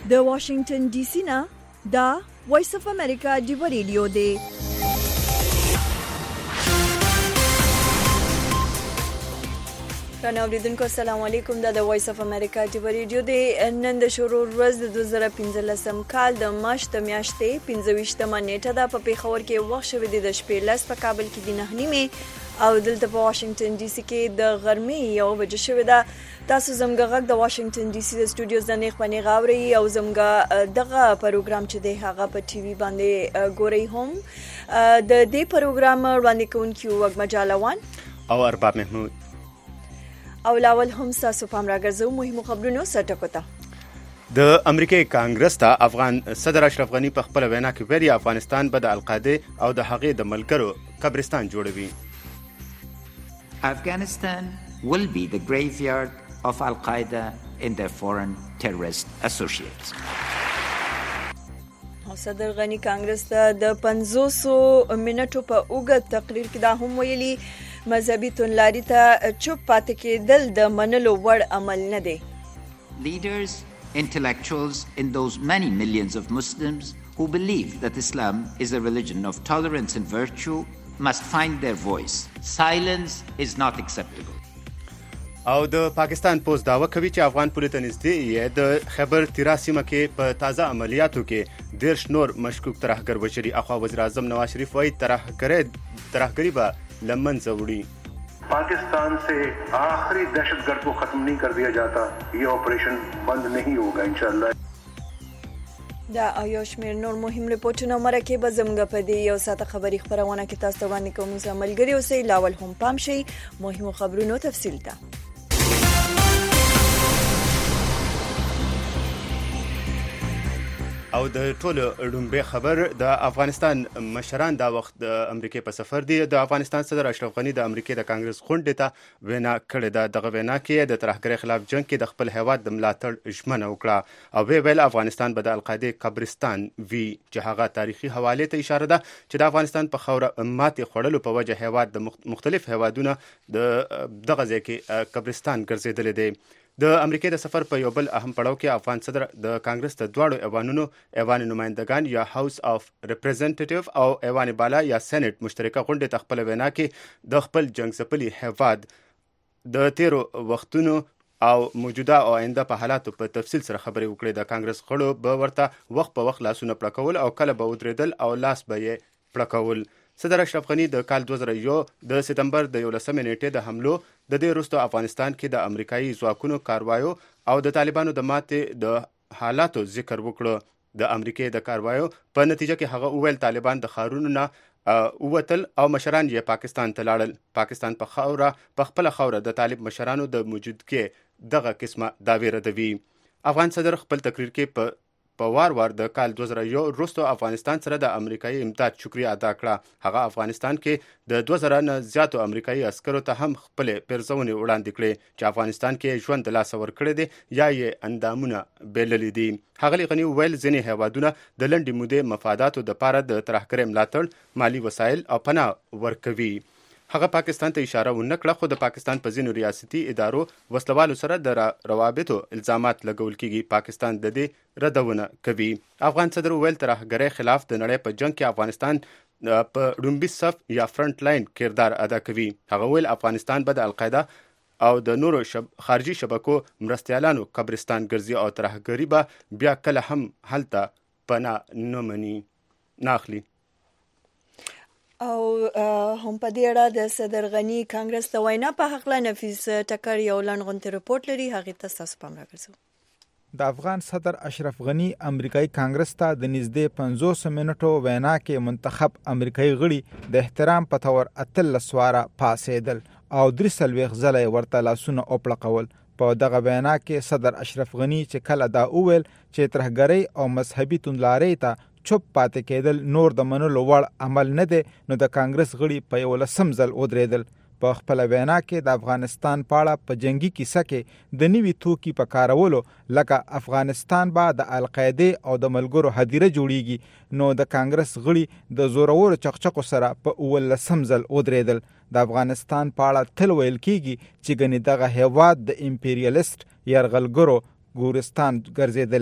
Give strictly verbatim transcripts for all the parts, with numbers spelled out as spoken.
د واشنگټن ډي سي نه دا وایس اف امریکا دی ریډیو دی. کنه اوریدونکو السلام علیکم. دا د وایس اف امریکا دی ریډیو دی. نن د شروع ورځ د دوه زره پنځلسم کال د مارچ د میاشتې پنځه ویشتمه نیټه ده. په پیښور کې وخت شوی دی د شپې لس، په کابل کې د نهه نیمې او دلته په واشنگټن ډي سي کې د غرمې یو بجې شوې ده. تاسو زموږ غږ د واشنگټن ډي سي د سټوډیوز د نیخ باندې غاوري او زموږ دغه پروګرام چې دی هغه په ټي وي باندې ګوري هم. د دې پروګرام وړاندې کوونکي وګ مجالوان او ارباب محمود او لاول هم تاسو پام راګرځو مهمو خبرونو سرټکو ته. د امریکای کانګرس ته افغان صدر اشرف غنی په خپل وینا کې ویلي افغانستان به د القاعده او د هغې د ملګرو قبرستان جوړوي. Afghanistan will be the graveyard of Al-Qaeda and their foreign terrorist associates. صدر غنی کانګرس ته د پنځوسو منټو په اوږد تقریر کې دا هم ویلي مذهبي توندلاري ته چوپ پاتې کېدل د منلو وړ عمل نه دی. Leaders, intellectuals, and those many millions of Muslims who believe that Islam is a religion of tolerance and virtue must find their voice. Silence is not acceptable. او د پاکستان پوسټ داوا کوي چې افغان پولیس ته نږدې یې د خیبر تیرا سیمه کې په تازه عملیاتو کې دېرش نور مشکوک ترهګر وشري. اخوا وزیر اعظم نواز شریف وایي ترهګري ترهګري به له منځه وړي. पाकिस्तान से आखिरी दहशतगर्द को खत्म नहीं कर दिया जाता, ये ऑपरेशन बंद नहीं होगा इंशाल्लाह. دا یو شمېر نور مهم ریپورټونه مرکه به زموږ په دې یو ساعته خبري خبرونه کې تاسو ته وړاندې کوم. زه ملګری اوسئ. لاول هم پام شئ مهمو خبرونو تفصیل ته. او د ټولو ډومبه خبر د افغانستان مشران دا وخت د امریکای په سفر دي. د افغانستان صدر اشرف غنی د امریکای د کانګرس غونډې ته وینا کړې ده. دغه وینا کې د ترهګرۍ خلاف جنگ کې د خپل هیواد د ملاتړ ژمنه وکړه او ویل افغانستان به د القاعده قبرستان وی چې هغه تاریخي حواله ته اشاره ده چې د افغانستان په خوره ماتې خوړلو په وجه هیواد د مختلف هیوادونو د دغه ځای کې قبرستان ګرځېدل دي. د امریکای د سفر په یو بل اهم پړاو کې افغان صدر د کانګرس د دواړو ایوانونو ایوان نمائندگان یا هاوس اف ریپرزنټیټیو او ایوان بالا یا سېنات مشترکه غونډې ته خپل وینا کې د خپل جنگ ځپلي هیواد د تیرو وختونو او موجوده او آینده په حالاتو په تفصیل سره خبرې وکړې. د کانګرس غړو به ورته وخت په وخت لاسونه پړکول او کله به ودرېدل او لاس به یې پړکول. صدر اشرف غنی د کال دوه زره یو د سپتمبر د یولسمې نیټې د حملو د دې وروسته افغانستان کې د امریکایي ځواکونو کاروایو او د طالبانو د ماتې د حالاتو ذکر وکړو. د امریکای د کاروایو په نتیجه کې هغه وویل طالبان د ښارونو نه ووتل او مشران یې پاکستان ته لاړل. پاکستان په خاوره په خپله خاوره د طالب مشرانو د موجودګۍ دغه قسمه دعوې ردوي. افغان صدر خپل تقریر کې په په وار وار د کال دوه زره یو وروسته افغانستان سره د امریکایي امداد شکریه ادا کړه. هغه افغانستان کې د دوه زره نه زیاتو امریکایي عسکرو ته هم خپلې پیرزونې وړاندې کړې چې افغانستان کې ژوند د لاسه ورکړی دی یا یې اندامونه بېللي دي. ښاغلي غني وویل ځینې هیوادونه د لنډې مودې مفاداتو دپاره د ترهګرۍ ملاتړ، مالي وسایل او پناه ورکوي. هغه پاکستان ته اشاره ونه کړه خو د پاکستان په ځینو ریاستي ادارو وسلوالو سره د روابطو الزامات لګول کیږي. پاکستان د دې ردونه کوي. افغان صدر وویل ترهګرۍ خلاف د نړۍ په جنگ کې افغانستان په ډومبي صف یا فرنٹ لاین کردار ادا کوي. هغه وویل افغانستان به د القاعده او د نورو شب خارجي شبکو مرستیالانو قبرستان ګرځي او ترهګري به بیا کله هم هلته پناه نه مني نه اخلي. او هم په دې اړه د صدر غنی کانګرس د وینا په حق نفیس ټکر یو لنډغونته رپورت لري. هغه ته تاسو پام راګرځو. د افغان صدر اشرف غنی امریکایي کانګرس ته د نږدې پنځوس منټو وینا کې منتخب امریکایي غړي د احترام په تور اتلس واره پاسېدل او درې څلوېښت ځله ورته لاسونه وپړقول. په دغه وینا کې صدر اشرف غنی چې کله دا وویل چې ترهګرۍ او مذهبي توندلارۍ ته چوپ پاتې کېدل نور د منلو وړ عمل نه دی نو د کانګرس غړي په یولسم ځل ودرېدل. په خپل وینا کې د افغانستان په اړه په جنگي کیسه کې د نوي توکي په کارولو لکه افغانستان به د القاعده او د ملګرو هدیره جوړیږي نو د کانګرس غړي د زورور چقچقو سره په اولسم ځل ودرېدل. د افغانستان په اړه تل ویل کیږي چې ګنې دغه هیواد د امپریالیست یرغلګرو ګورستان ګرځېدلې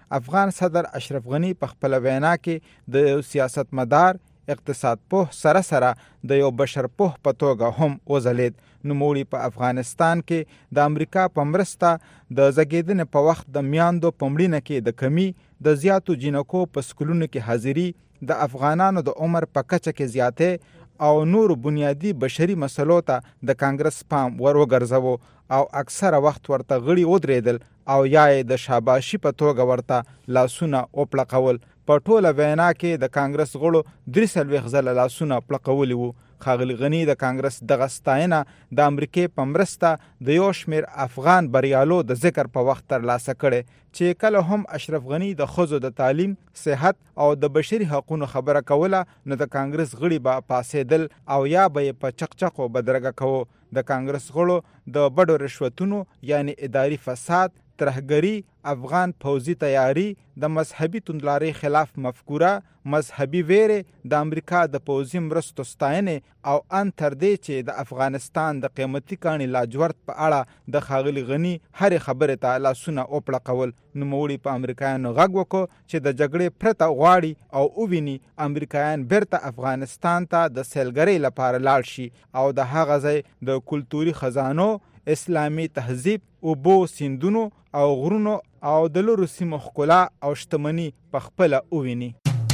افغان صدر اشرف غنی په خپل وینا کې د سیاستمدار اقتصاد په سره سره د یو بشر په په توګه هم وځلید. نوموړي په افغانستان کې د امریکا په مرسته د زګیدنې په وخت د میاندو په مړینه کې د کمی، د زیاتو جنکو په سکولونو کې حاضری، د افغانانو د عمر په کچه کې زیاتې او نور بنیادی بشري مسلو ته د کانګرس پام ور وګرځاوه او اکثره وخت ورته غړي ودرېدل او یا د شاباشي په توګه ورته لاسونه وپړقول. په ټوله وینا کې د کانګرس غړو درې څلوېښت ځله لاسونه پړقولي وو. ښاغلي غني د کانګرس دغه ستاینه د امریکې په مرسته د یو شمېر افغان بریالو د ذکر په وخت ترلاسه کړي چې کله هم اشرف غني د ښځو د تعلیم، صحت او د بشري حقونو خبره کوله نو د کانګرس غړي به پاسېدل او یا به یې په چقچقو بدرګه کوو. د کانګرس غړو د بډو رشوتونو یعنی اداري فساد، ترهګري، افغان پوځي تیاری، د مذهبي توندلارۍ خلاف مفکوره، مذهبي ویرې، د امریکا د پوځي مرستو ستاینې او ان تر دې چې د افغانستان د قیمتي کاڼي لاجورد په اړه د ښاغلي غني هرې خبرې ته لاسونه وپړقول. نوموړي په امریکایانو غږ وکړو چې د جګړې پرته غواړي او وویني امریکایان بیرته افغانستان ته د سیلګرۍ لپاره لاړ شي او د هغه ځای د کلتوري خزانو، اسلامي تهذیب، اوبو، سیندونو او غرونو او د لرو سیمو ښکلا او شتمني په خپله وویني.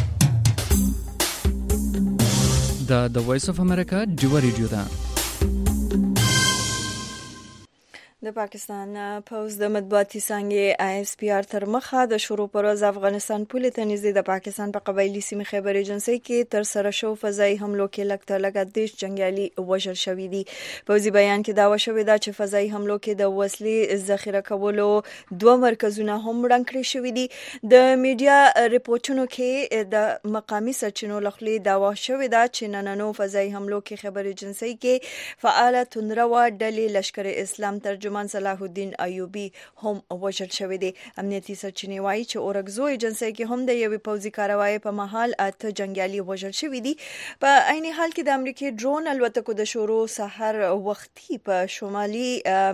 دا د وایس اف امریکا ډیو ریډیو ده. د پاکستان پوز د مطبوعاتي څانګې آی اس پی آر تر مخه د شروع پر ورځ افغانستان پولې ته نږدې د پاکستان په قبایلي سیمې خیبر ایجنسۍ کې تر سره شو فضایي حملو کې لږ تر لږه دېرش جنګیالي وژل شوي دي. پوځي بیان کې دعوه شوې ده چې فضایي حملو کې د وسلې ذخیره کولو دوه مرکزونه هم ړنګ کړي شوي دي. د میډیا ریپورټونو کې د مقامي سرچینو له خولې دعوه شوې ده چې نننو فضایي حملو کې خیبر ایجنسۍ کې فعاله توندروا ډلې لشکر اسلام ترجمان صلاح الدین ایوبي هم وژل شوی دی. امنیتي سرچینې وایي چې اورګزو ایجنسۍ کې هم د یوې پوځي کاروایۍ په مهال اته جنګیالي وژل شوي دي. په عین حال کې د امریکای ډرون الوتکو د شروع سحر وختي په شمالي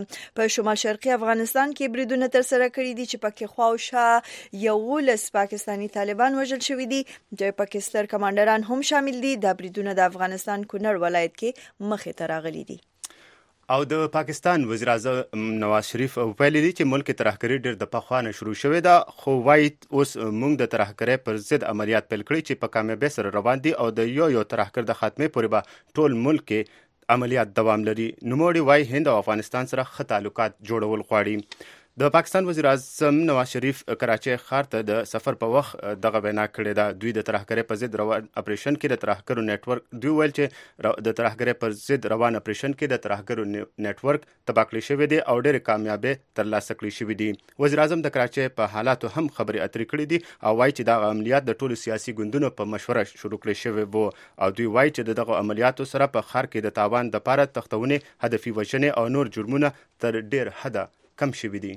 په شمال شرقي افغانستان کې بریدونه تر سره کړي دي چې پکې خواوشا یولس پاکستانی طالبان وژل شوي دي چې پاکستان کمانډران هم شامل دي. د بریدونه د افغانستان کونړ ولایت کې مخې ته راغلي دي. او د پاکستان وزیر اعظم نواز شریف ویلي دي چې ملک ترهګري ډېر د پخوانه شروع شوې ده، خو وایي اوس موږ د ترهګرۍ پر ضد عملیات پیل کړي چې په کامیابۍ سره روان دي او د یو یو ترهګر د خاتمې پورې به ټول ملک کې عملیات دوام لري. نوموړي وایي هند او افغانستان سره ښه تعلقات جوړول غواړي. د پاکستان وزیر اعظم نواز شریف کراچۍ ښار ته د سفر په وخت دغه وینا کړې ده. دوی د ترهګرۍ پر ضد روان اپریشن کې د ترهګرو نیټورک دوی ویل چې د ترهګرۍ پر ضد روان اپریشن کې د ترهګرو نیټورک تباه کړی شوی دی او ډېرې کامیابۍ ترلاسه کړې شوي دي. وزیر اعظم د کراچۍ په حالاتو هم خبرې اترې کړې دي او وایي چې دغه عملیات د ټولو سیاسي ګوندونو په مشوره شروع کړی شوی وو او دوی وایي چې د دغه عملیاتو سره په ښار کې د تاوان دپاره تښتونې، هدفي وژنې او نور جرمونه تر ډېر حده کم شوي دي.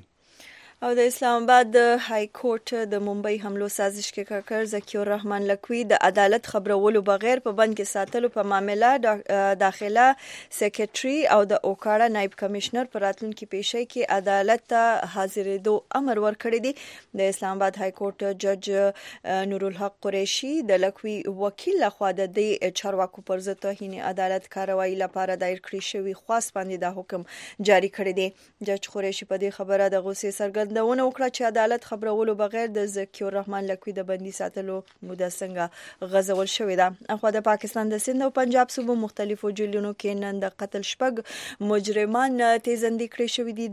او د اسلام آباد د های کورټ د ممبئی حملو سازش کې کاکر ذکی الرحمن لکوی د عدالت خبرولو بغیر په بند کې ساتلو په معاملې داخله سیکریټري او د اوکاړه نائب کمشنر پر راتلونکي پیشي کې عدالت ته حاضرېدو امر ورکړی دی. د اسلام آباد های کورټ جج نور الحق قریشي د لکوی وکیل لخوا د دې چارواکو پر ضد توهین عدالت کاروایی لپاره دایر کړی شوی خاص باندې د حکم جاری کړی دی. جج قریشي په دې خبره د غوسې سرګرد دونه وکړه چې عدالت خبرولو بغیر د ذکی الرحمن لکوی د بندي ساتلو موده څنګه غځول شوې ده. اخوا د پاکستان د سند او پنجاب صوبو مختلفو جیلونو کې نن د قتل شپږ مجرمان تیزندي کړي شوي دي.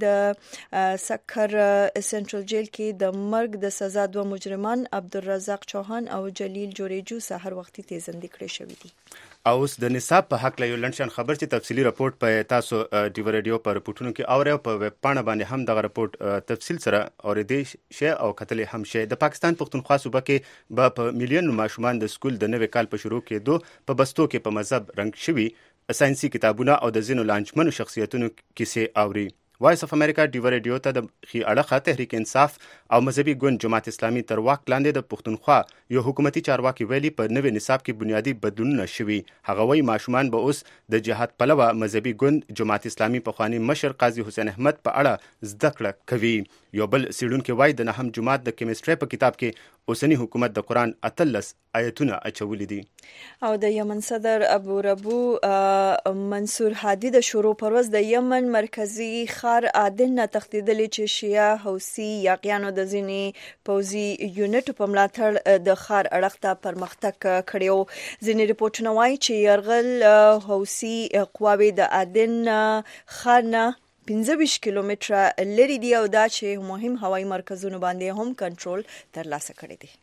د سکر سنټرل جیل کې د مرګ د سزا دوه مجرمان عبدالرزاق چوهان او جلیل جوریجو سحر وختي تیزندي کړي شوي دي. اوس د نصاب په حق له یو لنډشان خبر چې تفصیلی رپورټ په تاسو ډیو ریډیو پر رپورټونو کې اورئ او په ویب پاڼه باندې هم دغه رپورټ تفصیل سره اورېدی شي او کتلې هم شي. د پاکستان پښتونخوا صوبه کې به په میلیون ماشومان د سکول د نوي کال په شروع کېدو په بستو کې په مذهب رنګ شوي ساينسي کتابونه او د ځینو لانجمنو شخصیتونو کیسې اوري. وایس اف امریکا ډیو ریډیو ته د خي اړخه تحریک انصاف او مذهبي ګوند جماعت اسلامي تر واک لاندې د پښتونخوا یو حکومتي چارواکي ویلي په نوي نصاب کې بنیادی بدلونونه شوي. هغه وایي ماشومان به اوس د جهاد پلوه مذهبي ګوند جماعت اسلامي پخوانی مشر قاضي حسین احمد په اړه زده کړه کوي. یو بل څېړونکی وایي د نهم جماعت د کیمستري په کتاب کې اوسنی حکومت د قرآن اتلس آیتونه اچولي دي. او د یمن صدر ابو ربو منصور هادي د شروع پروز د یمن مرکزی خار عادن نه تختیدلی چې شیعه حوثي یاقیانو د ځینې پوځي یونټ په ملاتړ د خار اړخ ته پرمختګ کړیو. ځینې ریپورټونه وایي چې یرغل حوثي قواوې د عادن خار نه پنځه ویشت کیلومتره لري دي او دا چې مهم هوایي مرکزونو باندې هم کنټرول ترلاسه کړی دی.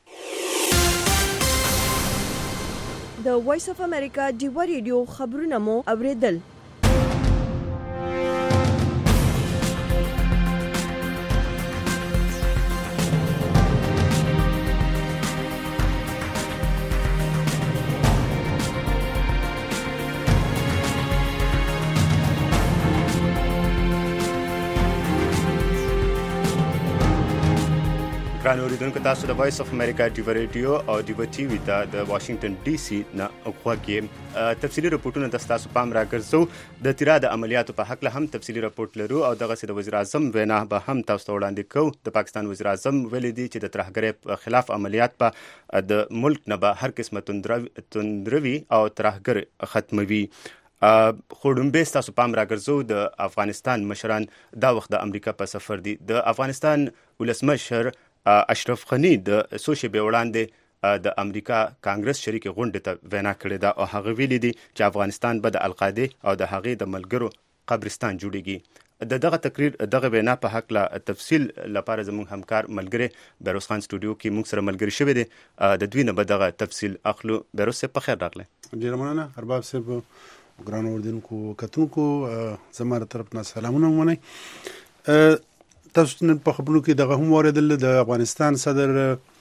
د وایس اف امریکا ډیو ریډیو خبرونه مو اوریدل. ګران اوریدونکو تاسو د وایس اف امریکا ډیو ریډیو او ډیو ټي وي ته د واشنگټن ډي سي نه غوږی تفصیلی رپورټونه د تاسو پام راګرځو. د تیرا د عملیاتو په حق له هم تفصیلی رپورټ لرو او دغه د وزیر اعظم وینا به هم تاسو ته وړاندې کوو. د پاکستان وزیر اعظم ویلي دی چې د ترهګرۍ خلاف عملیات په د ملک نه به هر قسمه توندروي او ترهګر ختموي. خورډمبه تاسو پام راګرځو د افغانستان مشران دا وخت د امریکا په سفر دي. د افغانستان ولسمشر اشرف غنی د څو شېبې وړاندې د امریکا کانګرس شریک غونډې ته وینا کړې ده او هغه ویلي دي چې افغانستان به د القاعده او د هغې د ملګرو قبرستان جوړیږي. د دغه تقریر دغه وینا په حق له تفصیل لپاره زموږ همکار ملګری بیروز خان سټوډیو کې موږ سره ملګری شوی دی. د دوی نه به دغه تفصیل اخلو. بیروز صاحب په خیر راغلی. ډېر مننه ارباب صاحب. ګران اوردونکو کتونکو زموږ طرف نه سلامونه ومنئ. تاسو نن په خبرونو کې دغه هم اوریدل د افغانستان صدر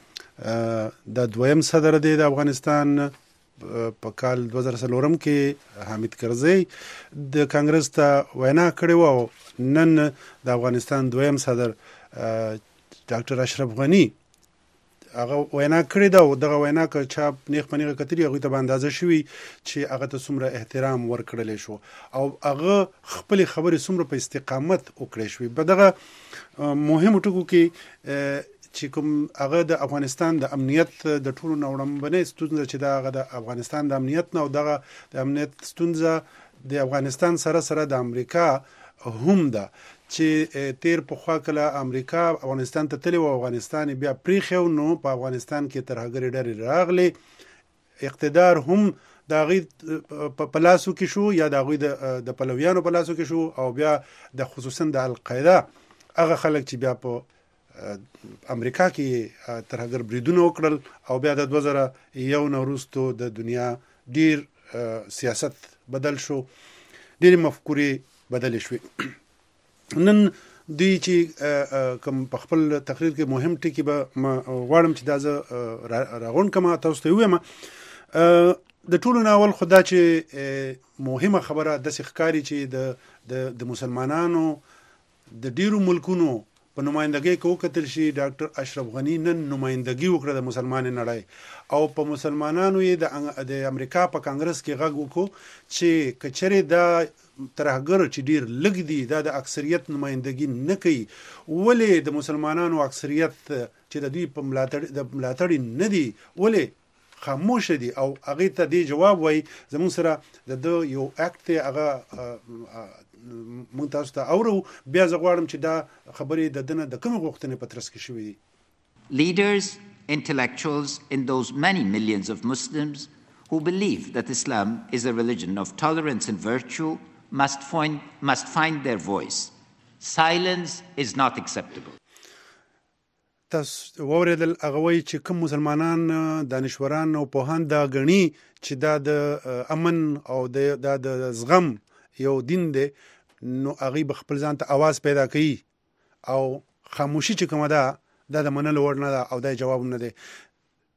د دویم صدر دی د افغانستان په کال دوه زره څلورم کې حامد کرزی د کانګرس ته وینا کړې و او نن د افغانستان دویم صدر ډاکټر اشرف غنی هغه وینا کړې ده او دغه وینا که چا نیغ په نیغه کتلي هغوی ته به اندازه شوي چې هغه ته څومره احترام ورکړلی شو او هغه خپلې خبرې څومره په استقامت وکړی شوي. په دغه مهمو ټکو کې چې کوم هغه د افغانستان د امنیت د ټولو نه وړاندې ستونزه چې دا هغه د افغانستان د امنیت نه او دغه د امنیت ستونزه د افغانستان سره سره د امریکا هم ده چې تیر په خوا کله امریکا افغانستان ته تللی و افغانستان بیا پریښی نو په افغانستان کې ترهګرې ډلې راغلې. اقتدار هم د هغوی په لاسو کې شو یا د هغوی د پلویانو په لاسو کې شو او بیا د خصوصا د القاعده هغه خلک چې بیا په امریکا کې ترهګر بریدونه وکړل او بیا د دوه زره یو نه وروستو د دنیا ډیر سیاست بدل شو، ډېرې مفکورې بدلې شوې. نن دوی چې کوم په خپل تقریر کې مهم ټکي به غواړم چې دا زه راغونډ کړم تاسو ته ووایم. د ټولو نه اول خو دا چې مهمه خبره داسې ښکاري چې د د مسلمانانو د ډیرو ملکونو په نمایندګۍ کې وکتل شي ډاکټر اشرف غنی نن نمایندګي وکړه د مسلمان نړۍ او په مسلمانانو یې د امریکا په کانګرس کې غږ وکړو چې کچرې دا ترهګر چې ډیر لږ دي دا د اکثریت نمایندګي نه کوي، ولې د مسلمانانو اکثریت چې د دوی په ملاتړ د ملاتړ نه دي ولې خاموش دي او هغه ته دی جواب وای زمون سره د یو اکټ هغه مونږ تاسو ته اورو بیا زه غواړم چې دا خبرې د دنه د کوم غوښتنې په ترڅ کې شوې دي. Leaders, intellectuals in those many millions of Muslims who believe that Islam is a religion of tolerance and virtue must find must find their voice. Silence is not acceptable. تاسو ووریدل هغه وایي چې کوم مسلمانان دانشوران او پوهان دا غني چې دا د امن او دا د زغم یو دین دی نو هغه به خپل ځان ته आवाज پیدا کوي او خاموشي چې کومه ده دا د منلو وړ نه ده او دا جواب نه دی.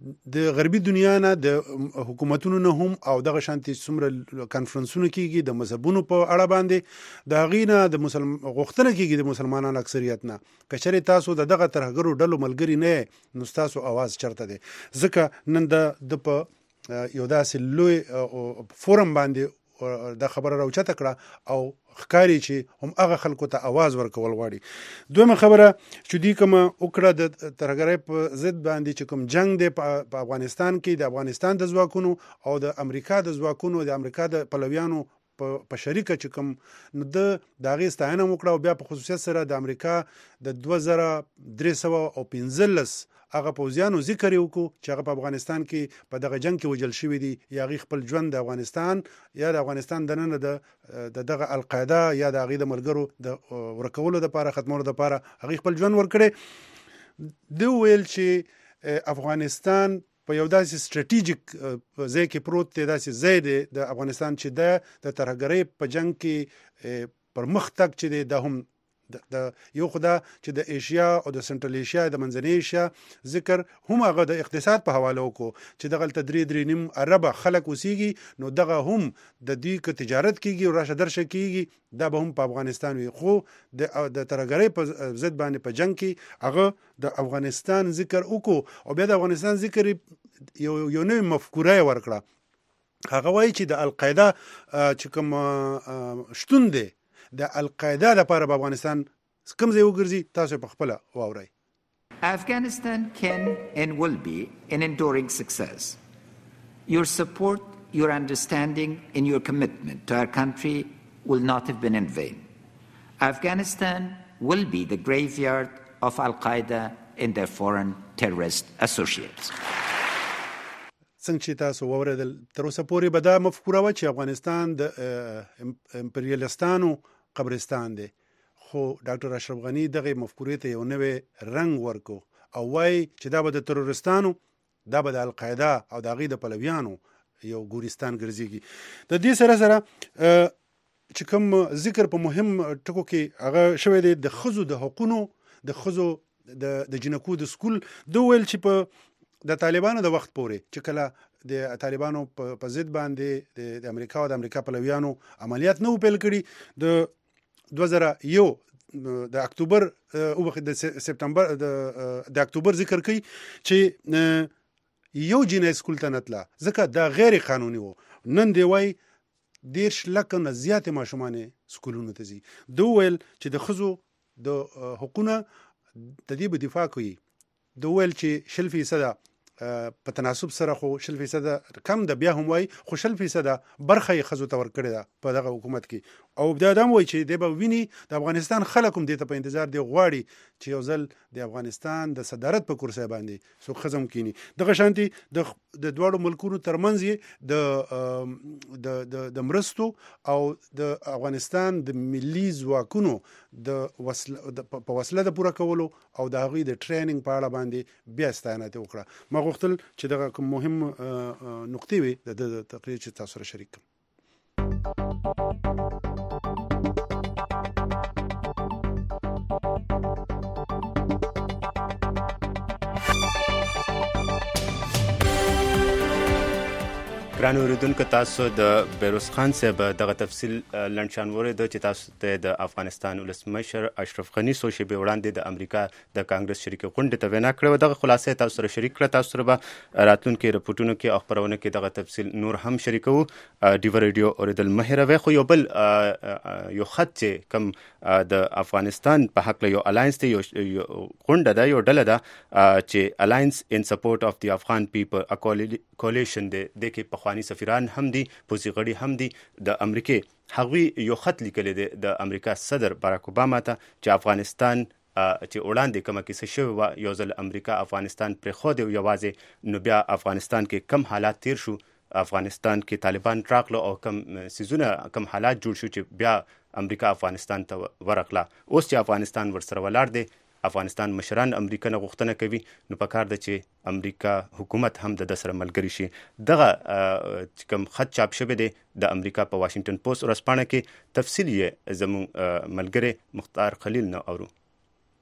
د غربي دنیا نه د حکومتونو نه هم او دغه شانتي څومره کانفرنسونه کیږي د مذهبونو په اړه باندې د غینه د مسلمان غوښتنه کیږي د مسلمانانو اکثریت نه کچره تاسو د دغه ترهګرو ډلو ملګری نه نو تاسو आवाज چرته دي ځکه نن د په یو داسې لوی فورم باندې د خبره راوچته کړه او خکاری چې هم هغه خلکو ته आवाज ورکول غواړي دویمه خبره چې دی کوم وکړه د ترهګرۍ په ضد باندې چې کوم جنگ دی په افغانستان کې د افغانستان د ځواکونو او د امریکا د ځواکونو د امریکا د پلویانو په شریکه چې کوم نو د داغې ستاینه وکړه او بیا په خصوصیت سره د امریکا د دوه زره درې سوه او پنځلس هغه پوځیانو ذکر وکړو چې هغه په افغانستان کې په دغه جنگ کې وجل شوی دي یا غي خپل ژوند د افغانستان یا د افغانستان د نن د دغه القاعده یا د غي د ملګرو د ورکولو لپاره ختمولو لپاره هغه خپل ژوند ورکړي دوی ویل چې افغانستان په یو داسې سټریټیجیک ځای کې پروت دی داسې ځای دی د افغانستان چې د ترهګرۍ په جنگ کې پر مخ تک چې دی د هم د یو خدا چې د ایشیا او د سنټرل ایشیا د منځنۍ ایشیا ذکر هم هغه د اقتصاد په حواله وکړو چې دغه تدری درې نیم عربه خلک اوسېږي نو دغه هم د دې ک تجارت کیږي او راشه درشه کیږي دا به هم په افغانستان وي خو د د ترهګرۍ په ضد باندې په جنگ کې هغه د افغانستان ذکر وکړو او بیا د افغانستان ذکر یو یو نوې مفکوره ورکړه هغه وایي چې د القاعده چې کوم شتون دی د القاعده لپاره په افغانستان کوم ځای وګرځي تاسو په خپل واورئ Afghanistan can and will be an enduring success. Your support, your understanding and your commitment to our country will not have been in vain. Afghanistan will be the graveyard of Al-Qaeda and their foreign terrorist associates. څنګه چې تاسو ووریدل تر اوسه پورې به دا مفکوره وه چې افغانستان د امپریالیستانو قبرستان دی خو ډاکټر اشرف غنی دغه مفکورې ته یو نوې رنګ ورکو او وایي چې دا به د ترورستانو دا به د القاعده او د هغې د پلویانو یو ګورستان ګرځېږي د دې سره سره چې کوم ذکر په مهم ټکو کې هغه شوی دی د ښځو د حقونو د ښځو د جنکو د سکول دوی ویل چې په د طالبانو د وخت پورې چې کله د طالبانو په ضد باندې د امریکا او د امریکا پلویانو عملیات نه پیل کړي د دوه زره یو د اکتوبر او د سپتمبر د اکتوبر ذکر کوي چې یو جنې سکول ته نتله ځکه دا غیر قانوني وو نن دی وای دیرش لکه نه زیات ماشومان سکولونو ته ځي دوی ویل چې د ښځو د حقوقونه د دې په دفاع کوي دوی ویل چې شل فیصده په تناسب سره خو شل فیصده کم د بیا هم وای خو شل فیصده برخه یې ښځو ته ورکړې ده په دغه حکومت کې او بیا دا هم وایي چې دی به ویني د افغانستان خلک هم دې ته په انتظار دی غواړي چې یو ځل د افغانستان د صدارت په کرسۍ باندې څوک ښځه هم کیني دغه شانتي د د دواړو ملکونو ترمنځ یې د د د مرستو او د افغانستان د ملي ځواکونو د وسله په وسله د پوره کولو او د هغوی د ټریننګ په اړه باندې بیا ستاینه ته وکړه ما غوښتل چې دغه کوم مهم نقطې وي د تقریر چې تاسو سره شریک کړم ګران اوریدونکو تاسو د بیروز خان صاحب دغه تفصیل لنډشان ورید چې تاسو ته د افغانستان ولسمشر اشرف غنی څو شېبې وړاندې د امریکا د کانګرس شریکې غونډې ته وینا کړې وه دغه خلاصه تاسو سره شریک کړه تاسو سره به راتلونکي رپورټونو کې او خپرونه کې دغه تفصیل نور هم شریکوو ډیو ریډیو اوریدل مه هېروئ خو یو بل یو خط چې کوم د افغانستان په هکله یو الاینس دی یو غونډه ده یو ډله ده چې الاینس ان سپورټ اف دی افغان پیپل کولیشن دی د کې پخواني سفیران هم دي پوځي غړي هم دي د امریکې هغوی یو خط لیکلی دی د امریکا صدر باراک اوباما ته چې افغانستان چې وړاندې کومه کیسه شوې وه یو ځل امریکا افغانستان پرېښودی او یوازې نو بیا افغانستان کې کم حالات تیر شو افغانستان کې طالبان راغلو او کم سیزونه کم حالات جوړ شو چې بیا امریکا افغانستان ته ورغله اوس چې افغانستان ورسره ولاړ دی افغانستان مشران امریکا نه غوښتنه کوي نو پکار ده چې امریکا حکومت هم د ده سره ملګری شي دغه چې کوم خط چاپ شوی دی د امریکا په واشنګټن پوسټ ورځپاڼه کې تفصیل یې زموږ ملګری مختار خلیل نه اورو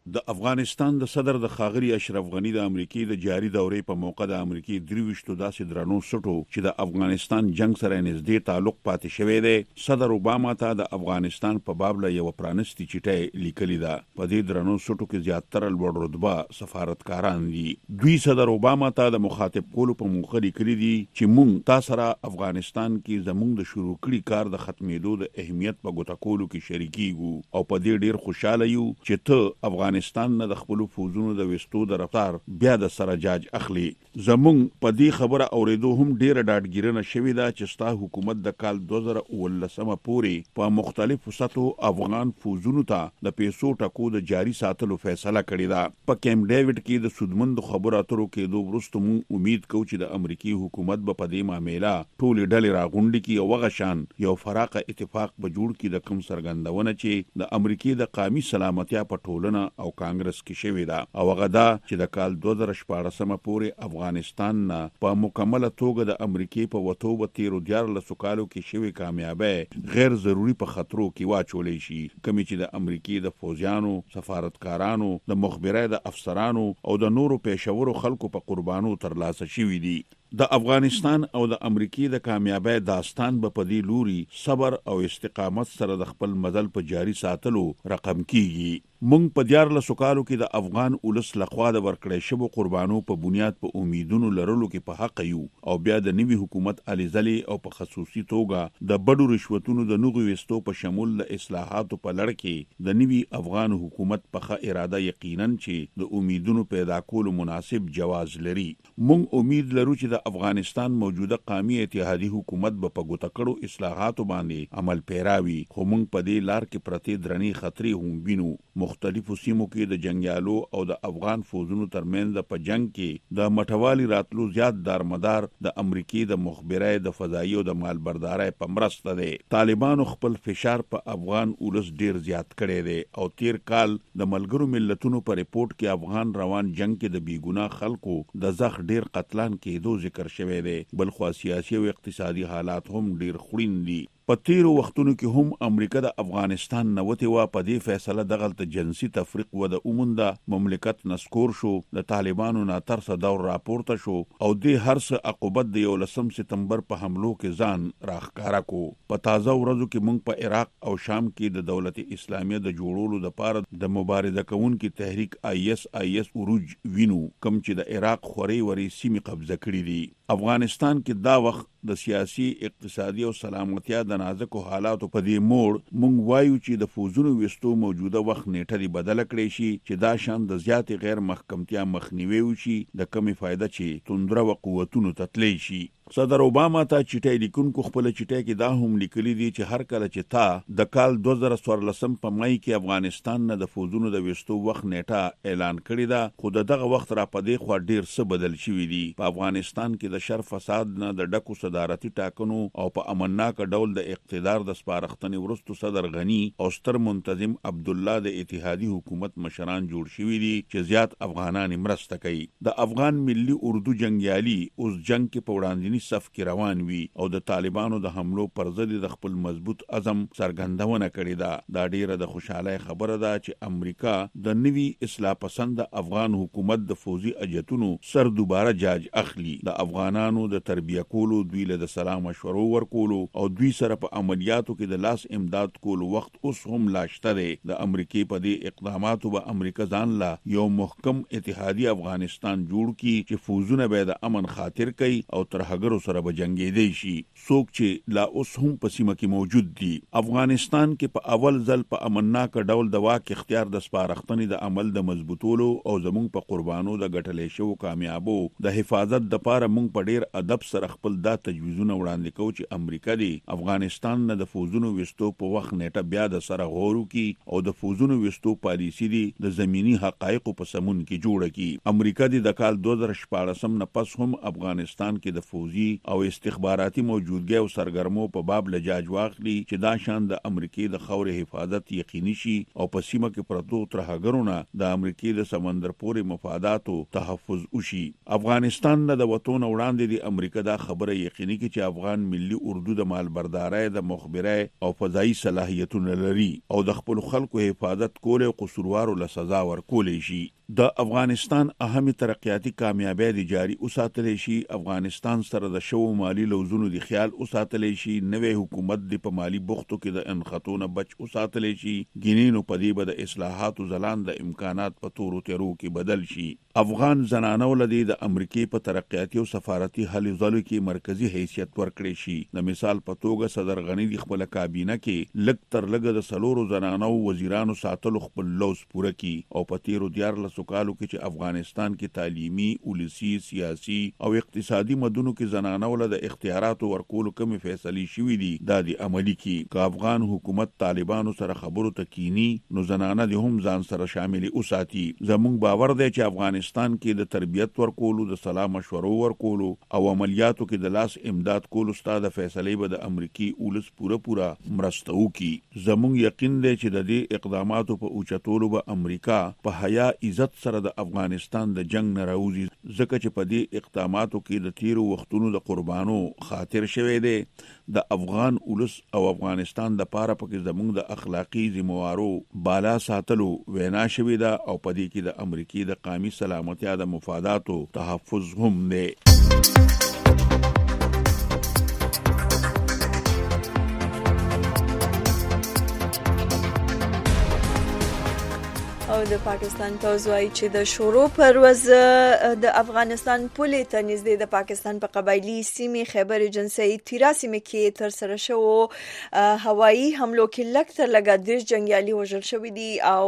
د افغانستان د صدر د ښاغلي اشرف غني د امریکای د جاري دورې په موقع د امریکای درويشتو داسې درنو سټو چې د افغانستان جنگ سره نږدې تعلق پاتې شوی دی صدر اوباما ته د افغانستان په باب له یو پرانستی چټي لیکلي ده. په دې درنو سټو کې زیاتره لوړ رتبه سفارتکاران دي. دوی صدر اوباما ته د مخاطب کولو په موخه لیکلي دي چې مونږ تاسو سره افغانستان کې زموږ د شروع کړي کار د ختمېدو د اهمیت په ګوته کولو کې شریکیږو او په دې ډیر خوشاله یو چې ته افغانستان نه د خپل فوجونو د وستو د رفتار بیا د سره جاج اخلي. زمونږ په دې خبره اوریدو هم ډیره ډاډګیرنه شوې ده چې ستا حکومت د کال دوه زره اوولسمه پورې په مختلفو سطحو افغان فوجونو ته د پیسو ټکو د جاري ساتلو فیصله کړې ده. په کیمپ ډیوډ کې د سودمند خبرو اترو کېدو وروسته مونږ امید کوو چې د امریکای حکومت به په دې معاملې ټولې ډلې راغونډې کړي او وغشان یو فراقه اتفاق به جوړ کړي د کوم څرګندونه چې د امریکای د قومي سلامتیا په ټولنه او کانګرس کې شوې ده او هغه دا چې د کال دوه زره شپاړسمه پورې افغانستان نه په مکمله توګه د امریکای په وټو به تیرو دیارلسو کالو کې شوې کامیابی غیر ضروري په خطرو کې واچولې شي کومې چې د امریکای د فوجیانو سفارتکارانو د مخبرای د افسرانو او د نورو پېښورو خلکو په قربانو ترلاسه شوې دي. د افغانستان او د امریکای د کامیابی داستان به په دې لوري صبر او استقامت سره د خپل مزل په جاري ساتلو رقم کیږي. مونږ په دیارلسو کالو کې د افغان اولس لخوا د ورکړې شوو قربانو په بنیاد په امیدونو لرلو کې په حق یو او بیا د نوي حکومت الیزلی او په خصوصي توګه د بډو رشوتونو د نوغو وستو په شمول د اصلاحاتو په لړ کې د نوي افغان حکومت په ښه اراده یقینا چې د امیدونو پیدا کولو مناسب جواز لري. مونږ امید لرو چې د افغانستان موجوده قومي اتحادی حکومت به په ګوته کړو اصلاحاتو باندې عمل پیراوي خو مونږ په دې لار کې پرتې درنې خطرې هم وینو. مختلفو سیمو کې د جنگیالو او د افغان فوجونو ترمنځ په جنگ کې د مټوالي راتلو زیات دارمدار د امریکای د مخبرای د فضایي او د مالبردارۍ په مرسته دی. طالبانو خپل فشار په افغان اولس ډیر زیات کړی دی او تیر کال د ملګرو ملتونو په ریپورت کې افغان روان جنگ کې د بیګناه خلکو د زخ ډیر قتلان کېدو ذکر شوی دی. بلخو سیاسي او اقتصادي حالات هم ډیر خوړین دي. په تیرو وختونو کې هم امریکا د افغانستان نوته وا په دې فیصله دغلت جنسي تفریق و د اومنده مملکت نسکور شو د طالبانو نه ترسه دور راپورته شو او د هر څه عقوبت د یولسم سپتمبر په حملو کې ځان راخکارا کو. په تازه ورځو کې موږ په عراق او شام کې د دولت اسلامیه د جوړولو لپاره د مبارزه کوونکو تحریک آی اس آی اس عروج وینو کوم چې د عراق خوري وري سیمه قبضه کړې دي. افغانستان کې دا وخت د سیاسي اقتصادي او سلامتیا د نازکو حالاتو په دې موړ مونږ وایو چې د فوجونو وستو موجوده وخت نیټه دی بدل کړی شي چې دا شان د زیات غیر محکمتیا مخنیوي وشي د کمی فائدہ چې توندره او قوتونو تتلی شي. صدر اوباما ته چټای لیکونکو خپل چټای کې دا هم لیکلي دي چې هر کله چې تا د کال دوه زره څوارلسم په مای کې افغانستان نه د فوجونو د وستو وخت نیټه اعلان کړی دا خو دغه وخت را پدې خو ډیر څه بدل شوی دی. په افغانستان کې د شر فساد نه د ډکو صدارتي ټاکنو او په امنناک ډول د اقتدار د سپارښتنې ورستو صدر غنی او ستر منتظم عبد الله د اتحادی حکومت مشران جوړ شوی دي چې زیات افغانان مرسته کوي. د افغان ملي اردو جنگیالي اوس جنگ کې په وړاندې صف کې روان وي او د طالبانو د حملو پر ضد د خپل مضبوط عزم څرګندونه کړې ده. دا ډیره د خوشاله خبره ده چې امریکا د نوي اصلاح پسند افغان حکومت د فوجي اجتونو سر دوباره جاج اخلي. د افغانانو د تربیه کولو دوی له سلام مشورو ورکولو او دوی سره په عملیاتو کې د لاس امداد کولو وخت اوس هم لاشته دی. د امریکای په دې اقداماتو به امریکا ځان لا یو محکم اتحادی افغانستان جوړ کی چې فوجونه به د امن خاطر کوي او تر هغه سره به جنگیدي شي. څوک چې لا اوس هم په سیمه کې موجود دي. افغانستان کې په اول ځل په امنناک ډول د واک اختیار د سپارښتنې د عمل د مضبوطولو او زموږ په قربانو د ګټلې شو کامیابو د حفاظت د پاره موږ په ډیر ادب سره خپل د تجویزونه وړاندې کوو چې امریکا دی افغانستان نه د فوجونو وستو په وخت نیټه بیا د سره غورو کی او د فوجونو وستو پالیسی دی د زمینی حقایق په سمون کې جوړه کی. امریکا دی د کال دوه زره شپاړسم نه پس هم افغانستان کې د فوجي پوځي او استخباراتي موجودګي او سرګرمو په باب لجاج واخلي چې دا شان د امریکای د خاورې حفاظت یقیني شي او په سیمه کې پرتو ترهګرونه د امریکای د سمندر پورې مفاداتو تحفظ وشي. افغانستان نه د وطن وړاندې د امریکا دا خبره یقیني کې چې افغان ملي اردو د مالبردارۍ د مخبرۍ او فضایي صلاحیتونه لري او د خپل خلکو حفاظت کول او قصوروارو له سزا ورکول شي. د افغانستان اهمي ترقیاتي کامیابی د جاری اوساتل شي. افغانستان سره د شو مالی لوزونو د خیال اوساتل شي. نوې حکومت د په مالی بوختو کې د انخطونه بچ اوساتل شي. ګینینو په دې به د اصلاحات او ځلان د امکانات په تورو تیرو کې بدل شي. افغان زنانو لدی د امریکای په ترقیاتي او سفارتي هلې ځلو کې مرکزی حیثیت ورکړي شي. د مثال په توګه صدر غنی د خپل کابینه کې لګ تر لګ د سلورو زنانو وزیرانو ساتلو خپل لوز پوره کی او په تیرو دیار له سوکالو کې چې افغانستان کې تعلیمي، ولسی، سیاسي او اقتصادي مدونو کې زنانو له د اختیاراتو ورکولو کومې فیصلې شوې دي دا د عملی کې که افغان حکومت طالبانو سره خبرو تکینی نو زنانه د هم ځان سره شامل اوساتي. زموږ باور دی چې افغانستان کې د تربیت ورکولو، د سلام مشورو ورکولو او عملیاتو کې د لاس امداد کولو ستاسو فیصلې به د امریکای اولس پوره پوره مرسته وکړي. زموږ یقین دی چې د دې اقداماتو په اوچتولو به امریکا په حیا عزت سره د افغانستان د جنگ نه راوځي، ځکه چې په دې اقداماتو کې د تیرو وختونو د قربانو خاطر شوی دی. د افغان اولس او افغانستان د پاره پکې زموږ د اخلاقی ذمہوارو بالا ساتلو وینا شوی دا او په دې کې د امریکای د قومي سلامتیا د مفاداتو تحفظ هم دی. او د پاکستان پوځ وایي چې د شورو پر ورځ د افغانستان پولې ته نږدې د پاکستان په قبایلی سیمې خیبر ایجنسۍ تیرا سیمې کې تر سره شو هوایي حملو کې لږ تر لږه دېرش جنګیالي وژل شوي دي او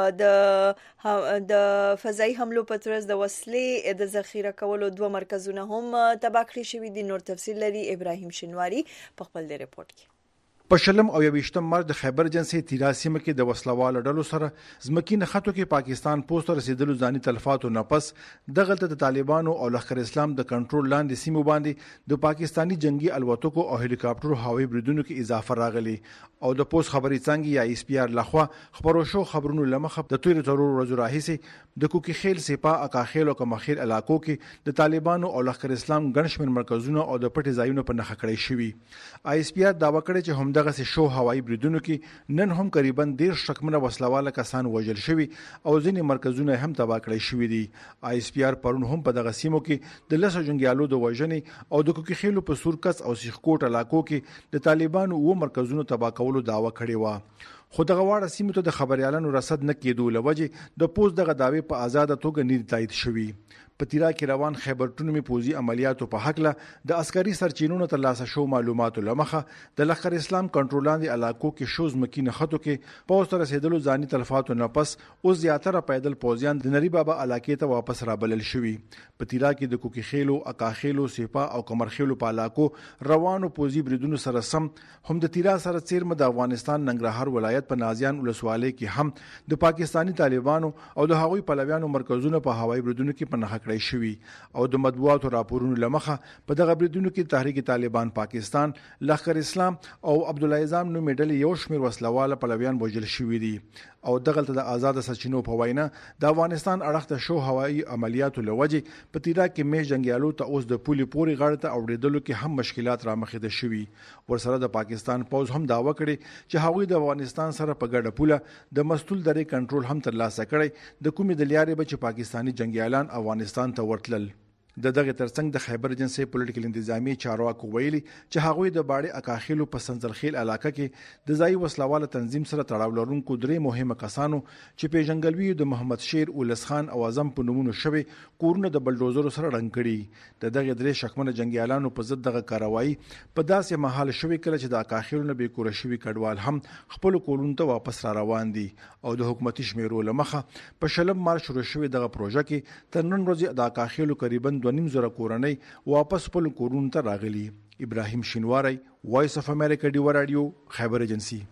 د د فضایي حملو په ترڅ د وسلې د ذخیره کولو دوه مرکزونه هم تباه کړي شوي دي. نور تفصیل لري ابراهیم شینواری په خپل د ریپورت کې. په شلم او یویشتم مارچ د خیبر ایجنسۍ تیرا سیمه کې د وسلوالو ډلو سره ځمکي نښتو کې پاکستان پوسټ رسیدلو ځاني تلفاتو نه پس دغلته د طالبانو او لښکر اسلام د کنټرول لاندې سیمو باندې د پاکستانی جنگي الوتکو او هلیکاپټرو هوایي بریدونو کې اضافه راغلی او د پوسټ خبري څنګه یا ایس پی آر لخوا خبرو شو خبرونو لمخه د تیر ترور ورځو راهیسي د کوکي خیل سپا اکاخیل او کمخیل علاقو کې د طالبانو او لښکر اسلام ګڼشمن مرکزونه او د پټي ځایونو په نښه کړی شوی. ایس پی آر داوا کړی چې هم دغه شو هوایي بریدونو کې نن هم قریبا ډیر شکمنه وسلواله کسان وژل شوي او ځینې مرکزونه هم تباه کړی شوي دي. ایس پی آر پرون هم په دغه سیمو کې د لسو جنګیالو د وژنې او د کوکي خیلو په سورکس او سیخکوټ علاقو کې د طالبانو و مرکزونو تباه کولو داوا کړې و. خو دغه واړه سیمو ته د خبريالانو رصد نه کېدو لوجه د پوز دغه داوی په آزاد توګه نه تایید شوی. په تیرا کې روان خیبر ټونمي پوزي عملیاتو په حق له د عسکري سرچینونو ترلاسه شو معلوماتو لمخه د لښکر اسلام کنټرولاندي علاقو کې شوز مکی نخټو کې پوسټ رسیدلو ځاني تلفاتو نه پس او زیاتره پیدل پوزیان د نری بابا علاقې ته واپس رابلل شوي. په تیرا کې د کوکي خیلو، اکاخیلو، سپا او کمرخیلو په علاقو روانو پوزي بریدونو سره سم هم د تیرا سره چیرمه د افغانستان ننګرهار ولایت په نازیان ولسوالۍ کې هم د پاکستانی طالبانو او د هغوی پلویانو مرکزونه په هوایي بریدونو کې په نښه کړی شوی او د مطبوعاتو راپورونو لمخه په دغه بریدونو کې تحریک طالبان پاکستان، لښکر اسلام او عبدالعزام نو میډل یو شمیر وسلواله پلویان وژل شوي دي او دغلته د آزاد سرچینو په وینا د افغانستان اړخ ته شو هوایي عملیاتو لوجه په تیرا کې مې جنگیالو ته اوس د پولي پوري غاړه ته اوریدلو کې هم مشکلات را مخې ده شوي. ورسره د پاکستان پوز هم داوا کړي چې هغوی د افغانستان سره په ګډه پوله د مستول درې کنټرول هم ترلاسه کړي د کومې د لیارې به چې پاکستانی جنگیالان افغانستان ته ورتلل. د دغه ترڅنګ د خیبر ایجنسۍ پولیټیکل انتظامی چارواکو ویلي چې هغوی د باړې اکاخیلو په سنزلخیل علاقه کې د ځای وسلواله تنظیم سره تړاو لرونکو درې مهمه کسانو چې پیژنګلوي د محمد شیر اولس خان او اعظم په نومونو شوی کورونه د بلډوزرو سره رنګ کړي. د دغه درې شکمنه جنگیالانو په ضد دغه کاروایی په داسې محل شوی کله چې د اکاخیلو نه به کور شوی کډوال هم خپل کورونو ته واپس را روان دي او د حکومتي شمیرو لمخه په شلم مارچ شروع شوی دغه پروژه کې تر نن ورځې د اکاخیلو قریبا دوه نیم زره کورنۍ واپس خپل کورونو ته راغلي. ابراهیم شینواری، وایس اف امریکا ډیو رادیو، خیبر ایجنسي.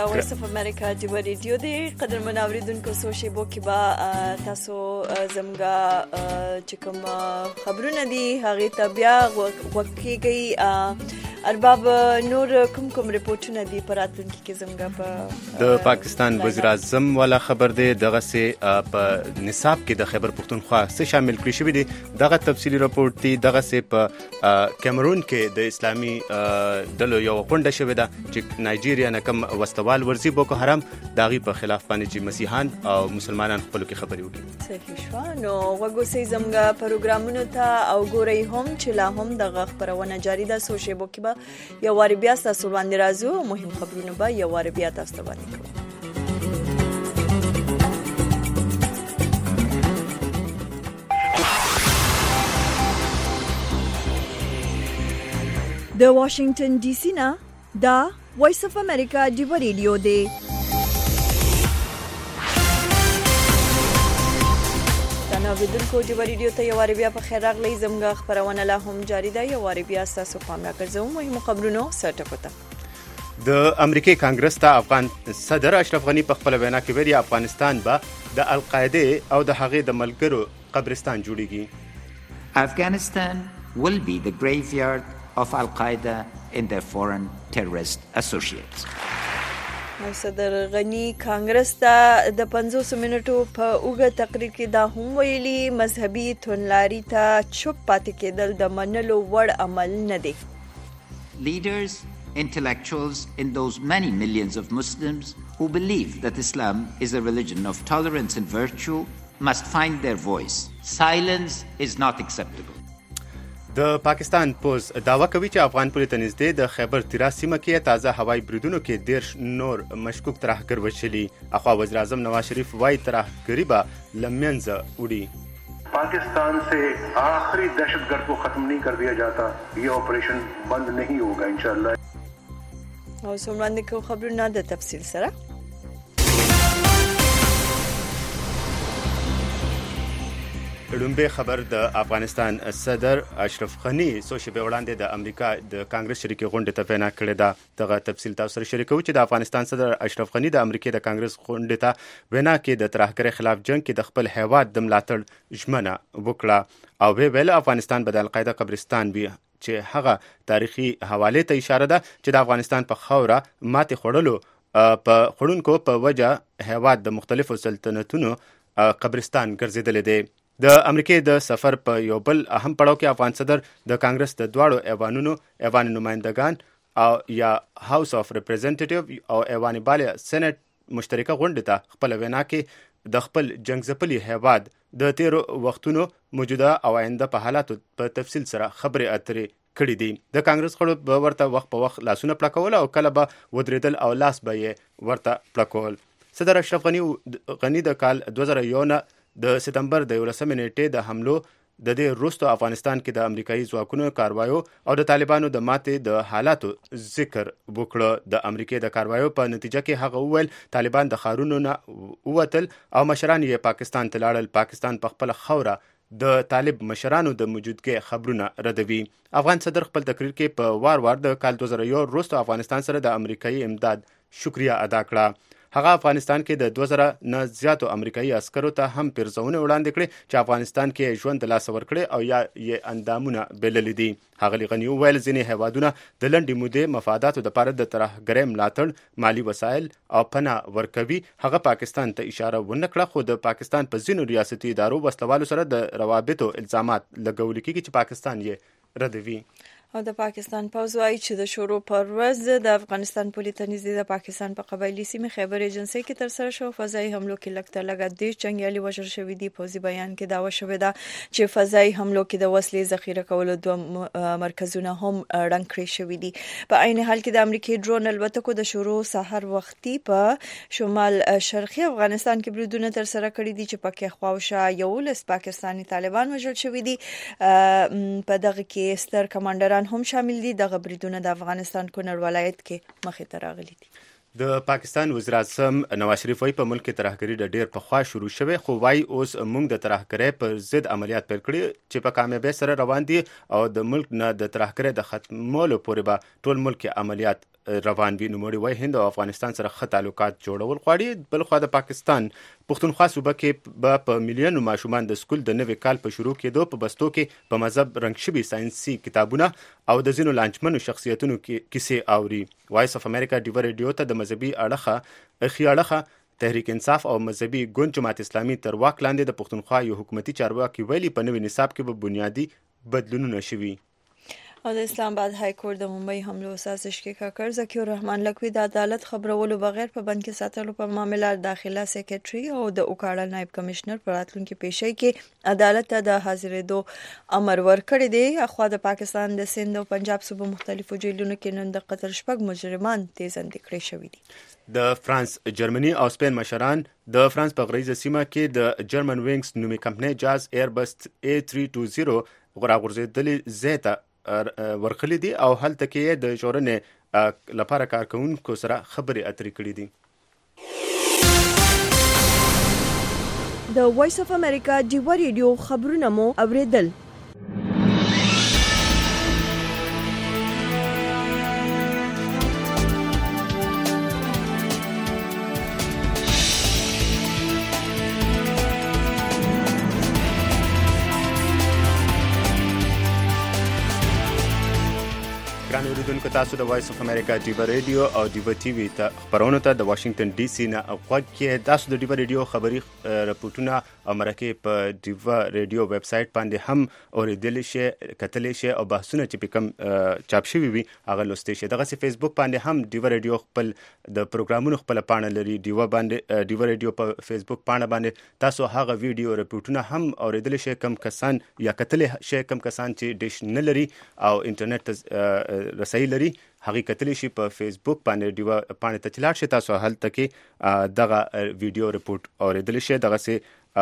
وایس اف امریکا دی ریډیو دی قدر منوریدونکو سو شیبو کې با تاسو زمګه چې کوم خبرونه دي هغه ته بیا وکیږي ارباب نور کوم کوم ریپورتونه دي پراتونکو کې زمګه په د پاکستان وزیر اعظم والا خبر دی دغه سه په نصاب کې د خیبر پختونخوا څخه شامل کړی شوی دی دغه تفصیلی راپورټ دی دغه سه په کیمرون کې د اسلامي دلو یو غونډه شوې ده چې نایجیریا نه کم وسوال ورزي بوکو حرام داغي په خلاف باندې چې مسیحان او مسلمانان خپل کې خبري وکړي. صحیح شو. نو وګورئ زموږ پروګرامونو ته او ګورئ هم چې لا هم د خبرونه جاری ده سوشي بوکي به یو وار بیا تاسو باندې راځو مهم خبرونه به یو وار بیا تاسو باندې کوو. د واشنگټن ډي سي نه دا وایس اف امریکا دی ریډیو دی. تنویدونکو دی ریډیو ته یو وار بیا په خیر راغلی زموږ خبرونه لا هم جاری ده یو وار بیا تاسو پام راکړئ مهمو خبرونو سرټکوته. د امریکای کانګرس ته افغان صدر اشرف غنی په خپل وینا کې ویلي افغانستان به د القاعده او د هغې د ملګرو قبرستان جوړیږي. Afghanistan will be the graveyard of Al-Qaeda and their foreign terrorist associates. صدر غنی کانګرس ته د پنځوس منټو په اوږه تقریر کې دا هم ویلي مذهبي تونلاري ته چوپ پاتې کېدل د منلو وړ عمل نه دی. Leaders, intellectuals and those many millions of Muslims who believe that Islam is a religion of tolerance and virtue must find their voice. Silence is not acceptable. د پاکستان پوز داوا کوي چې افغان پولیس ته نږدې د خیبر تیرا سیمه کې تازه هوایي بریدونو کې دیرش نور مشکوک ترهګر وشلي. اخوا وزیر اعظم نواز شریف وايي ترهګري به له منځه وړي. पाकिस्तान से आखिरी दहशतगर्द को खत्म नहीं कर दिया जाता ये ऑपरेशन बंद नहीं होगा इंशाल्लाह. او څومره کو خبرونه د تفصیل سره لومبه خبر د افغانستان صدر اشرف غنی سوشي به وړاندې د امریکا د کانګرس شریکي غونډه ته وینا کړې ده. دغه تفصیل تاسو سره شریکو چې د افغانستان صدر اشرف غنی د امریکا د کانګرس غونډه ته وینا کې د ترهګرۍ خلاف جنگ کې د خپل هیواد د ملاتړ ژمنه وکړه او به ویل افغانستان به د القاعده قبرستان وي چې هغه تاریخي حواله ته اشاره ده چې د افغانستان په خوره ماتې خړلو په خړونکو په وجه هیواد د مختلفو سلطنتونو قبرستان ګرځیدل دي. د امریکای د سفر په یو بل اهم پړاو کې افغان صدر د کانګرس د دواړو ایوانونو ایوان نمائندگان او یا هاوس اف ریپرزنټیټیو او ایوان بالا سېنات مشترکه غونډه ته خپل وینا کې د خپل جنگزپلي هیواد د تیرو وختونو موجوده او آینده په حالاتو په تفصیل سره خبرې اترې کړې دي. د کانګرس غړو به ورته وخت په وخت لاسونه پړکول او کله به ودرېدل او لاس به یې ورته پړکول. صدر اشرف غنی غنی د کال دوه زره یو نه د سپتمبر د یولسمې نیټې د حملو د دې وروسته افغانستان کې د امریکایي ځواکونو کاروایو او د طالبانو د ماتې د حالاتو ذکر وکړه. د امریکای د کاروایو په نتیجه کې هغه وویل طالبان د ښارونو نه ووتل او مشران یې پاکستان ته لاړل. پاکستان په خپله خوره د طالب مشرانو د موجودګۍ خبرونه ردوي. افغان صدر خپل تقریر کې په وار وار د کال دوه زره یو وروسته افغانستان سره د امریکایي امداد شکریا ادا کړه. هغه افغانستان کې د دوه زره نه زیاتو امریکایي عسکرو ته هم پیرزونه وړاندې کړې چې افغانستان کې ژوند د لاسه ورکړي او یا یې اندامونه بللي دي. ښاغلي غني وویل ځینې هیوادونه د لنډې مودې مفاداتو دپاره د ترهګرۍ ملاتړ مالي وسایل او پناه ورکوي. هغه پاکستان ته اشاره ونه کړه خو د پاکستان په ځینو ریاستي ادارو وسلوالو سره د روابطو الزامات لګول کېږي چې پاکستان یې ردوي. او د پاکستان پوځ وايي چې د شروع پر ورځ د افغانستان پولیس ته نږدې د پاکستان په قبایلي سیمه خیبر ایجنسي کې تر سره شو فضایي حملو کې لږ تر لږه د جنگیالي وژل شوی دی. پوځي بیان کې داوا شوې ده چې فضایي حملو کې د وسلې ذخیره کولو دوه مرکزونه هم رنګ کړی شوی دي. په عین حال کې د امریکای ډرون الوتکو د شروع سحر وختي په شمال شرقي افغانستان کې بریدونه تر سره کړی دي چې پکې خواوشا یو لس پاکستاني طالبان وژل شوی دي. په دغه کې ستر کمانډران هم شامل دي. دغه بریدونه د افغانستان کونړ ولایت کې مخې ته راغلي دي. د پاکستان وزیر اعظم نواز شریف وايي په ملک کې ترهګري د ډیر پخوا شروع شوه خو وايي اوس موږ د ترهګرۍ پر ضد عملیات پیل کړي چې په کامیابۍ سره روان دي او د ملک نه د ترهګرۍ د ختمولو پورې به ټول ملک عملیات روان وي. نوموړي وایي هند او افغانستان سره ښه تعلقات جوړول غواړي. بل خوا د پاکستان پښتونخوا صوبه کې به په میلیونو ماشومان د سکول د نوي کال په شروع کېدو په بستو کې په مذهب رنګ شوي ساینسي کتابونه او د ځینو لانجمنو شخصیتونو کیسې اوري. وایس اف امریکا ډیو ریډیو ته د مذهبي اړخه اخی اړخه تحریک انصاف او مذهبي ګوند جماعت اسلامي تر واک لاندې د پښتونخوا یو حکومتي چارواکي ویلي په نوي نصاب کې به بنیادی بدلونونه شوي. او د اسلام آباد های کورټ د ممبئی حملو سازش کې کاکر ذکی الرحمن لکوی د عدالت خبرولو بغیر په بند کې ساتلو په معاملې داخله سیکریټري او د اوکاړه نائب کمشنر پر راتلونکي پیشي کې عدالت ته د حاضرېدو امر ورکړی دی. اخوا د پاکستان د سند او پنجاب صوبو مختلفو جیلونو کې نن د قطر شپږ مجرمان تیزاندې کړي شوي دي. د فرانس، جرمني او سپین مشران د فرانس په غریزه سیمه کې د جرمن وینګز نومي کمپنۍ جاز ایربس اے سیریز دوه غراغورځېدلې زیته ورخلی دي او هلته کې د ژغورنې لپاره کارکونکو سره خبرې اترې کړې دي. د وایس اف امریکا ډیو ریډیو خبرونه مو اوریدل. ګران اوریدونکو، تاسو د وایس اف امریکا ډیو ریډیو او ډیو ټي وي ته خبرونه ته د واشنگټن ډي سي نه غوږ کې. تاسو د ډیو ریډیو خبري راپورټونه او مرکه په ډیو ریډیو ویب سټ باندې هم اوریدل شي، کتل شي او بحثونه چې کوم چاپ شوی وي هغه لوستل شي. دغه سي فیسبوک باندې هم ډیو ریډیو خپل د پروګرامونو خپل پاڼه لري. ډیو باندې ډیو ریډیو په فیسبوک پاڼه باندې تاسو هغه ویډیو راپورټونه هم اوریدل شي کم کسان یا کتل شي کم کسان چې ډیش نه لري او انټرنیټ رسایي لري هغه کتلی شي په فیسبوک باندې دیو باندې ته چلاړ شي. تاسو هلته کې دغه ویډیو رپورټ اوریدل شي. دغه سي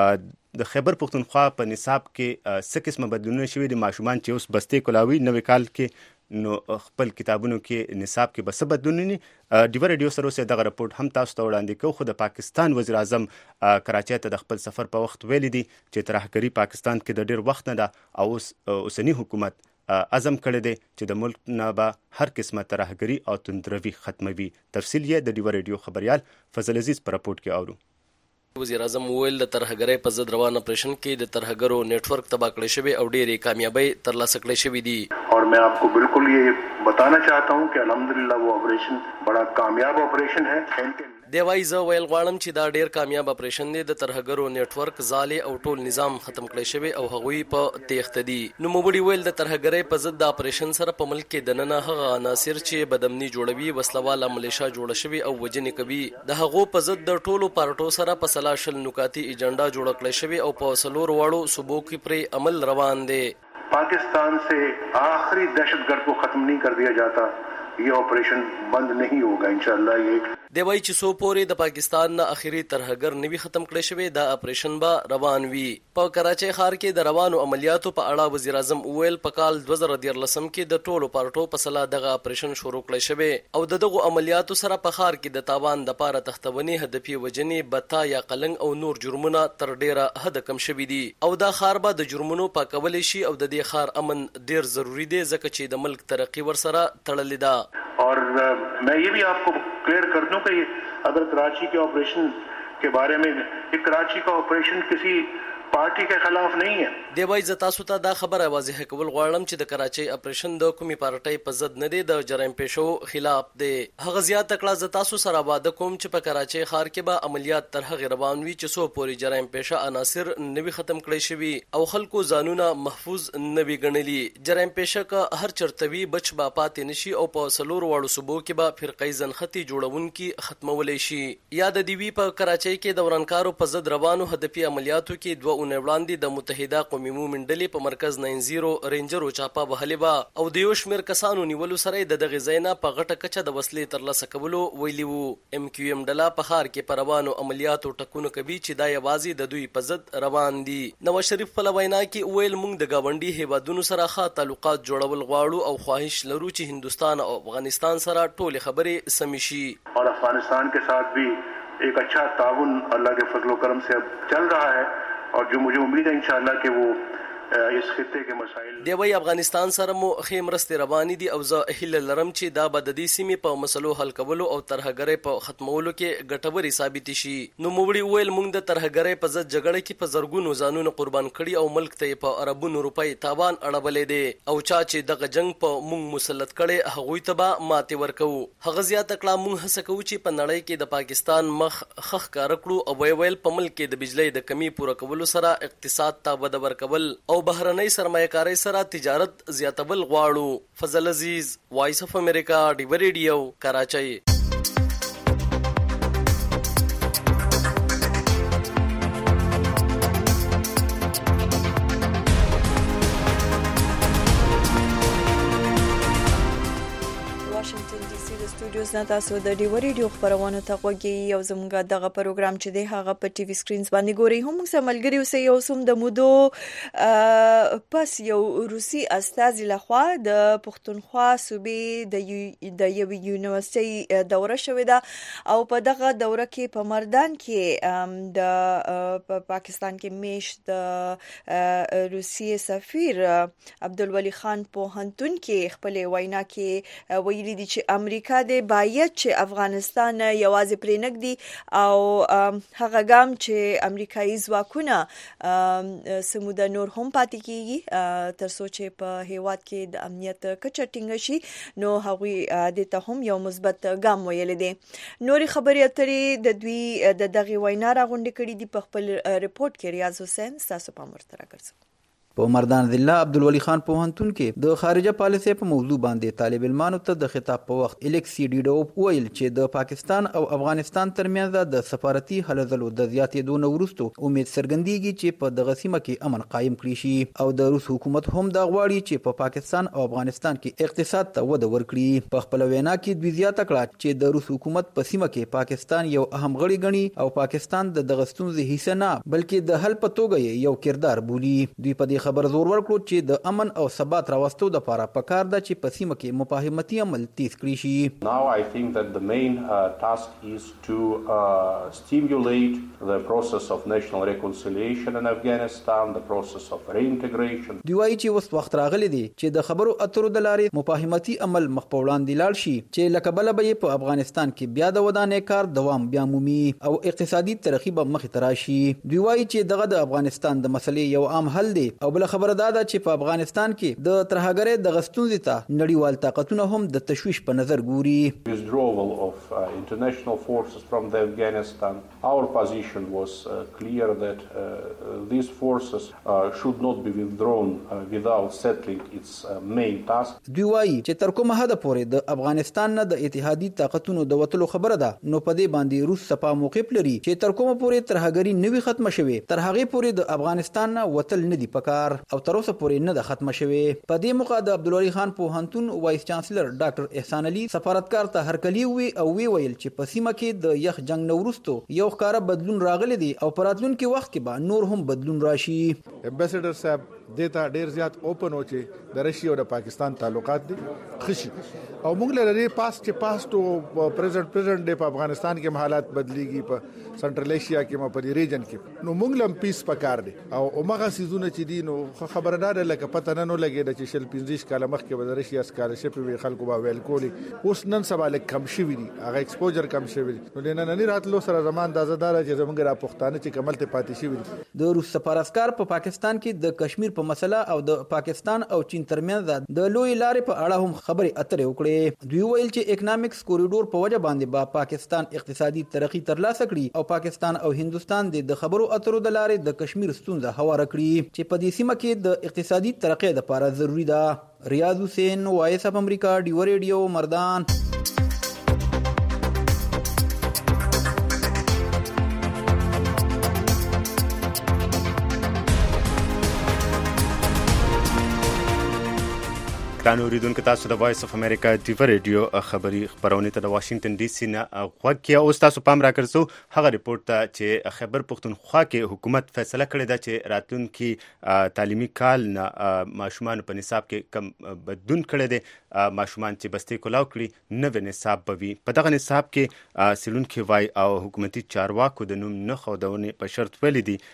د خیبر پښتونخوا په نصاب کې څه قسمه بدلونونه شوي دي. ماشومان چې اوس بستې کولاوي نوې کال کې نو خپل کتابونو کې نصاب کې بس بدلونونه ډیو ریډیو سره سره دغه رپورټ هم تاسو ته وړاندې کوو. خو د پاکستان وزیر اعظم کراچۍ ته د خپل سفر په وخت ویلي دي چې ترهګري پاکستان کې د ډیر وخت نه ده او اوس اوسنی حکومت عزم کړی دی چې د ملک نه به هر قسمه ترهګري او توندروي ختموي. تفصیل یې د ډیو ریډیو خبريال فضل عزیز پر رپورټ کې اورو. وزیر اعظم ویل د ترهګرۍ په ضد روان اپریشن کې د ترهګرو نیټ ورک تباه کړی شوی او ډېرې کامیابی ترلاسه کړې شوې دي. और मैं आपको बिल्कुल ये बताना चाहता हूँ कि अल्हम्दुलिल्लाह वो ऑपरेशन बड़ा कामयाब ऑपरेशन है. دی وایي زه ویل غواړم چې دا ډیر کامیاب اپریشن دی. د ترهګرو نیټ ورک زالې او ټول نظام ختم کړی شوی او هغوی په تیښته دي. نو موږ ویل د ترهګرۍ په ضد د اپریشن سره په ملک کې دننه هغه عناصر چې بدامني جوړوي، وسلواله ملیشا جوړ شوی او وجنې کوي، د هغو په ضد د ټولو پارټو سره په سلاشل نکاتی ایجنډا جوړ کړی شوی او په سلور واړو صوبو کې پر عمل روان دی. पाकिस्तान से आखिरी दहशतगर्द को खत्म नहीं कर दिया जाता, ये ऑपरेशन बंद नहीं होगा इंशाअल्लाह. ये دی وایي چې سو پورې د پاکستان نه اخیری ترهګر نوي ختم کړی شوی دا اپریشن به روان وي. په کراچۍ ښار کې د روانو عملیاتو په اړه وزیر اعظم ویل په کال دوه زره دیارلسم کې د ټولو پارټو په سلا دغه اپریشن شروع کړی شوی او د دغه عملیاتو سره په ښار کې د تاوان د پاره تختونی هدفي وجنې بتا یا قلنګ او نور جرمونه تر ډیره حد کم شوی دي او دا ښار به د جرمونو پاکول شي او د دې ښار امن ډیر ضروری دی ځکه چې د ملک ترقی ورسره تړلې ده. और मैं ये भी आपको क्लियर कर दूं कि अगर कराची के ऑपरेशन के बारे में, ये कराची का ऑपरेशन किसी पार्टी के खिलाफ नहीं है. دی وایي زه تاسو ته دا خبره واضح کول غواړم چې د کراچۍ اپریشن د کومي پارټۍ په ضد نه دی، د جرایم پیشو خلاف دی. هغه زیات کړه زه تاسو سره واده کوم چې په کراچۍ ښار کې به عملیات تر هغه روان وي چې سو پورې جرایم پیشه عناصر نوي ختم کړی شوي او خلکو ځانونه محفوظ نوي ګڼلي. جرایم پیشه که هر چرتوي بچ با پاتې نشي او په سلور واړو صوبو کې به فرقې زنختی جوړونکي ختمولې شي. یا د دیوی په کراچۍ کې د ورانکارو په ضد روانو هدفي عملیاتو کې دوه اونۍ وړاندې د متحده قومي مومن ډلې په مرکز ناینزیرو رینجرو چاپه وهلې وه او د یو شمېر کسانو نیولو سره د دغې ځای نه په غټه کچه د وسلې ترلاسه کولو ویلي وو. ام کیو ایم ډله په ښار کې په روانو عملیاتو ټکونه کوي چې دا یوازې د دوی په ضد روان دي. نواز شریف په وینا کې ویل موږ د ګاونډي هیوادونو سره ښه تعلقات جوړول غواړو او خواهش لرو چې هندوستان او افغانستان سره ټولې خبرې سمې شي. और अफगानिस्तान के साथ भी एक अच्छा ताउन अल्लाह के फजल करम से अब चल रहा है और जो मुझे उम्मीद है इंशाअल्लाह कि वो इस खित्ते के मसाइल دی وی افغانستان سره مو خې مرستې روانې دي او زه هیله لرم چې دا به د دې سیمې په مسلو حل کولو او ترهګرۍ په ختمولو کې ګټورې ثابتې شي. نو موږ ویل موږ د ترهګرۍ په ضد جګړه کې په زرګونو ځانونه قربان کړي او ملک ته په اربونو روپۍ تاوان اړولې دي او چا چې دغه جنگ په موږ مسلط کړي هغوی ته به ماتې ورکوو. هغه زیاته کړه موږ هڅه کوو چې په نړۍ کې د پاکستان مخ خخ کار کړو او وی ویل په ملک کې د بجلی د کمی پوره کولو سره اقتصاد ته وده ورکول او بهرنۍ سرمایه‌کارۍ سره تجارت زیاتول غواړو. فضل عزیز، وایس اف امریکا، ډیو ریډیو، کراچۍ. سټوډیوز نه تاسو د ډیو ریډیو خبرونه ته غوږی یو زموږ دغه پروګرام چې دی هغه په ټي وي سکرینز باندې ګوري. هم سم ملګری اوسې یو سم د مودو پس یو روسي استازي لخوا د پښتونخوا صوبې د د یو یونیورسيټي دوره شوې ده او په دغه دوره کې په مردان کې د پاکستان کې میش د روسي سفیر عبدالولي خان پوهنتون کې خپل وینا کې ویلي دي چې امریکا د باید چې افغانستان یوازې پرېنګدي او هغه ګام چې امریکایي ځواکونه سموده نور هم پاتې کیږي تر څو چې په هیواد کې د امنیت کچه ټینګ شي نو هغه د ته هم یو مثبت ګام ویل دي. نوري خبري اترې د دوی د دغه وینا راغونډه کړې دي په خپل ریپورت کې ریاض حسین تاسو په مرترا ګرځو. په مردان ضلع عبدالولي خان پوهنتون کې د خارجه پالیسۍ په موضوع باندې طالب علمانو ته د خطاب په وخت الکسی ډیډوف ویل چې د پاکستان او افغانستان ترمنځ د سفارتي هلو ځلو د زیاتېدو نه وروسته امید څرګندېږي چې په دغه سیمه کې امن قایم کړي شي او د روس حکومت هم دا غواړي چې په پاکستان او افغانستان کې اقتصاد ته وده ورکړي. په خپل وینا کې دوی زیاته کړه چې د روس حکومت په سیمه کې پاکستان یو اهم غړی ګڼي او پاکستان د دغه ستونزې حصہ نه بلکې د حل په توګه یو کردار بولي. دوی په دې خبر زور ورکړو چې د امن او ثبات راوستو د لپاره پکار ده چې په سیمه کې مفاهمتي عمل تیز کړی شي. Now I think that the main uh, task is to uh, stimulate the process of national reconciliation in Afghanistan, the process of reintegration. دوی وايي چې اوس وخت راغلی دی چې د خبرو اترو د لارې مفاهمتي عمل مخ په وړاندې لاړ شي چې لکه بل به په افغانستان کې بیا د ودانې کار دوام بیا مومي او اقتصادي ترقی به مخ ته راشي. دوی وايي چې دغه د افغانستان د مسلې یو عام حل دی او بل خبره دا ده چې په افغانستان کې د ترهګرۍ د غستونځ ته نړیوال طاقتونه هم د تشویش په نظر ګوري. Withdrawal of uh, international forces from the Afghanistan, our position was uh, clear that uh, these forces uh, should not be withdrawn uh, without settling its uh, main task. دوی وايي چې تر کومه حد پورې د افغانستان نه د اتحادي طاقتونو د وټلو خبره ده نو په دې باندې روس صفا موقف لري چې تر کومه پورې ترهګری نوي ختمه شوي تر هغه پورې د افغانستان نه وټل نه دی پکار او تر اوسه پورې نه د ختمه شوي. په دې موقع د عبدالولي خان پوهنتون وایس چانسلر ډاکټر احسان علي سفارتکار ته هرکلی وی او وی ویل چې په سیمه کې د یخ جنگ نه وروسته یو ښکاره بدلون راغلی دی او په راتلونکي وخت کې به نور هم بدلون راشي. امبیسډر صاحب دیتا ډیر زیات اوپن و چې د رشیا او د پاکستان تعلقات دي خشي او موږ لري پاس چې پاس ټو پریزیډنټ پریزیډنټ د افغانستان کې حالات بدليږي په سنټرل ایشیا کې ما په ریجن کې نو موږ لم پیس پکار دي او هغه سيزونه چې دي نو خبردار لکه پته نه نو لګي د چې شل پنځه کاله مخکې د رشیا سکالرشپ وی خلکو به ویل کولی اوس نن سبا لک کم شوی دي هغه ایکسپوجر کم شوی نو نن نه راتلو سره زمان د ازادار چې زمونږ را پښتانه چې کمل ته پاتې شوی. د روس سفارتکار په پاکستان کې د کشمیر په مسله او د پاکستان او چین ترمنځ د لوی لارې په اړه هم خبرې اترې وکړې. دوی ویل چې اکونومیکس کوریډور په وجه باندې با پاکستان اقتصادي ترقی ترلاسه کړي او پاکستان او هندستان د خبرو اترو د لارې د کشمیر ستونزه هواره کړي چې په دې سیمه کې د اقتصادي ترقی لپاره ضروری ده. ریاض حسین، وایس اف امریکا، ډیو ریډیو، مردان. ګران اوریدونکو تاسو د وایس اف امریکا ډیو ریډیو خبری خبرونه ته د واشنگټن ډي سي نه غوږی اوس تاسو پام راکړسو هغه ریپورت ته چې خیبر پختونخوا کې حکومت فیصله کړې ده چې راتلونکي تعلیمي کال نه ماشومان په نصاب کې کم بدلون کړي دي ماشومان چې بستې کولاو کړي نوی نصاب به وي. په دغه نصاب کې څېړونکي وایي او حکومتي چارواکو د نوم نه ښودونې په شرط ویلي دي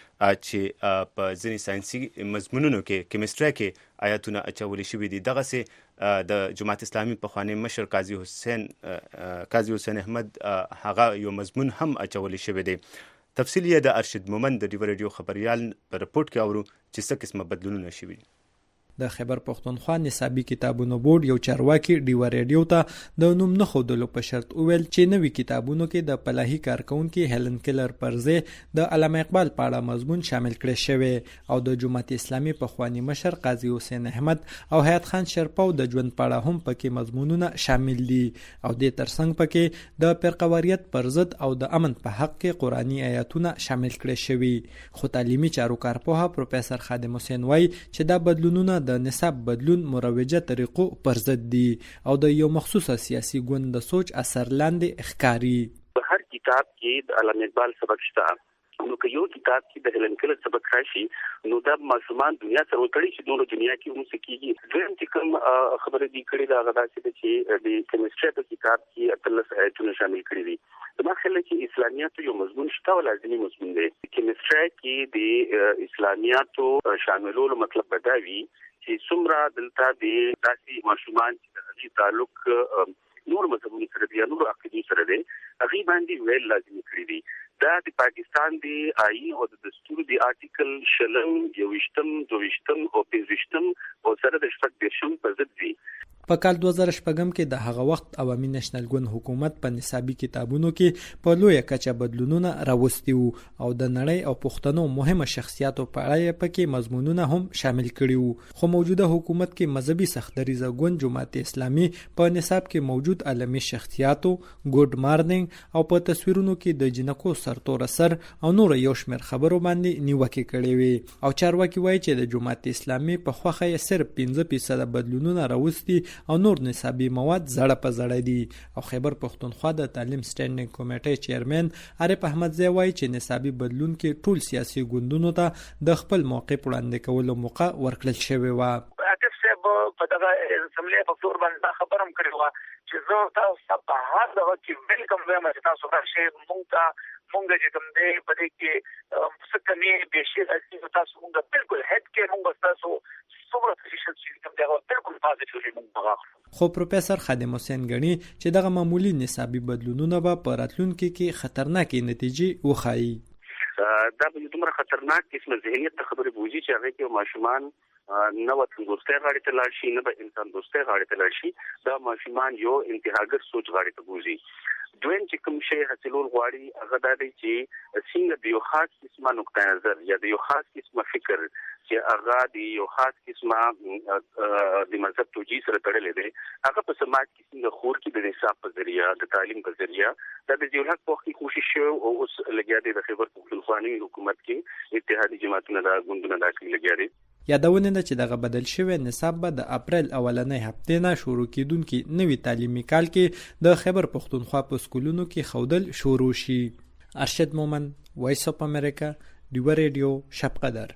چې په ځینې ساینسي مضمونونو کې کیمستري کې آیاتونه اچولي شوي دي. دغسې د جماعت اسلامي پخوانی مشر قاضي حسین قاضي حسین احمد هغه یو مضمون هم اچولی شوی دی. تفصیل یې د ارشد مومند د ډیو ریډیو خبریال په رپورټ کې اورو چې څه قسمه بدلونونه شوي دي. د خیبر پښتونخوا نصابي کتابونو بورډ یو چارواکي ډیو ریډیو ته د نوم نه ښودلو په شرط وویل چې نوي کتابونو کې د پلاهي کارکونکي هیلن کلر پرځې د علامه اقبال په اړه مضمون شامل کړی شوی او د جماعت اسلامي پخوانی مشر قاضي حسین احمد او حیات خان شرپاو د ژوند په اړه هم پکې مضمونونه شامل دي او د ترڅنګ پکې د فرقواریت پر ضد او د امن په حق کې قرآني آیاتونه شامل کړي شوي. خو تعلیمي چارو کارپوه پروفیسور خادم حسین وایي چې دا بدلونونه د نصاب بدلون مروجه طریقو پر ضد دي او د یو مخصوصه سیاسي ګوند د سوچ اثر لاندې ښکاري. په هر کتاب کې د علامه اقبال سبق شته، نو که یو کتاب کې د هیلن کلر سبق راشي نو دا ماشومان دنیا سره وتړي چې نور دنیا کې هم څه کېږي. دویم چې کوم خبره دي کړې دا هغه داسې ده چې د کیمستري په کتاب کې اتلس آیتونه شامل کړي دي. زما خیال چې اسلامیاتو یو مضمون شته او لازمي مضمون دی. کیمستري کې د اسلامیاتو شاملولو مطلب به دا وي چې څومره دلته د داسې ماشومان چې د هغې تعلق نور مذهبونو سره دی یا نور عقیدو سره دی هغې باندې ویل لازمي کړي دي. دا د پاکستان د آئین او د دستور د آرټیکل شلم یوویشتم دوویشتم او پنځویشتم او سره د شپږ دېرشم په ضد دي. په کال دوه زره شپږم کې د هغه وخت عوامي نېشنل ګوند حکومت په نصابي کتابونو کې په لویه کچه بدلونونه راوستي وو او د نړۍ او پښتنو مهمه شخصیاتو په اړه یې پکې مضمونونه هم شامل کړي وو. خو موجوده حکومت کې مذهبي سختدریزه ګوند جماعت اسلامي په نصاب کې موجود عالمي شخصیاتو ګډ مارننګ او په تصویرونو کې د جنکو سرتور سر او نور یو شمېر خبرو باندې نیوکې کړې وي او چارواکي وایي چې د جماعت اسلامي په خوخه یې صرف پنځه فیصده بدلونونه راوستي او نور نصابي مواد زړه په زړه دي. او خیبر پښتونخوا د تعلیم سټینډینګ کمیټې چیرمن عارف احمدزی وایي چې نصابي بدلون کې ټول سیاسي ګوندونو ته د خپل موقف وړاندې کولو موقع ورکړل شوې وه. عاطف صاحب په دغه اسمبلی په فلور باندې خبرم کړې وه چې زه تاسو په هر دغه کې ویلکم وایم چې تاسو راشئ مونږ ته مونږ چې کوم دی په دې کې څه کمې بیشي راځي تاسو مونږ بالکل هډ کې مونږ تاسو څومره پوزیشن چې کوم دی بالکل پازیټیولی مونږ غواړو. خو پروفیسور خادم حسین غنی چې دغه معمولی نصابي بدلونونه به په راتلونکي کې خطرناکې نتیجې وښایي. دا به دومره خطرناک قسمه ذهنیت ته خبرې بوځي چې هغه کې ماشومان نه وطن دوستۍ غاړې ته لاړ شي نه به انسان دوستۍ غاړې ته لاړ شي. دا ماشومان یو انتهاګر سوچ غاړې ته بوځي. دویم چې کوم شی حاصلول غواړي هغه دا دی چې څنګه د یو خاص قسمه نقطه نظر یا د یو خاص قسمه فکر چې هغه د یو خاص قسمه د مذهب توجیه سره تړلی دی هغه په سماج کې څنګه خور کې د نصاب په ذریعه د تعلیم په ذریعه دا د ضیاء الحق په وخت کې کوشش شوی او اوس لګیا دی د خیبر پښتونخوا حکومت کې اتحادي جماعتونه دا ګوندونه دا کوي لګیا دي. یادونه ده چې دغه بدل شوی نصاب به د اپریل اولنۍ هفتې نه شروع کیدونکي نوي تعلیمي کال کې د خیبر پښتونخوا په سکولونو کې ښودل شروع شي. ارشد مومند، وایس اف امریکا، ډیو ریډیو، شب قدر.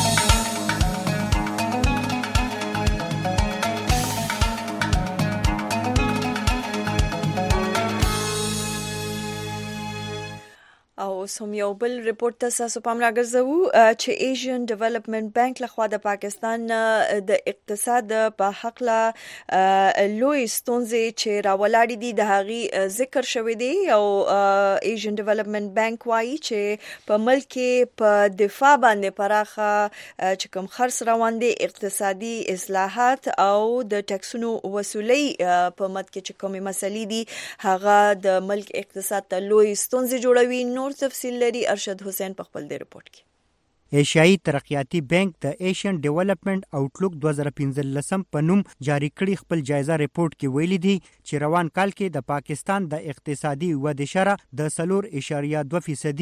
او سم یو بل رپورت ته تاسو پام راګرځو چې ایشین ډیولپمنٹ بانک لخوا د پاکستان د اقتصاد په حق لا لوی ستونزې چې راولاړې دي د هغې ذکر شوی دی او ایشین ډیولپمنٹ بانک وایي چې په ملک کې په دفاع باندې پراخه چې کوم خرڅ روان دي اقتصادي اصلاحات او د ټکسونو وصولۍ په مد کې چې کومې مسلې دي هغه د ملک اقتصاد ته لوی ستونزې جوړوي. نور تفصیل لري ارشد حسین په خپل دی رپورت کې. ایشیایي ترقیاتي بانک د ایشین ډیولپمنٹ آوټلوک دوه زره پنځلسم په نوم جاری کړي خپل جایزه ریپورت کې ویلي دي چې روان کال کې د پاکستان د اقتصادي ودې شرح د څلور اعشاریه دوه فیصدي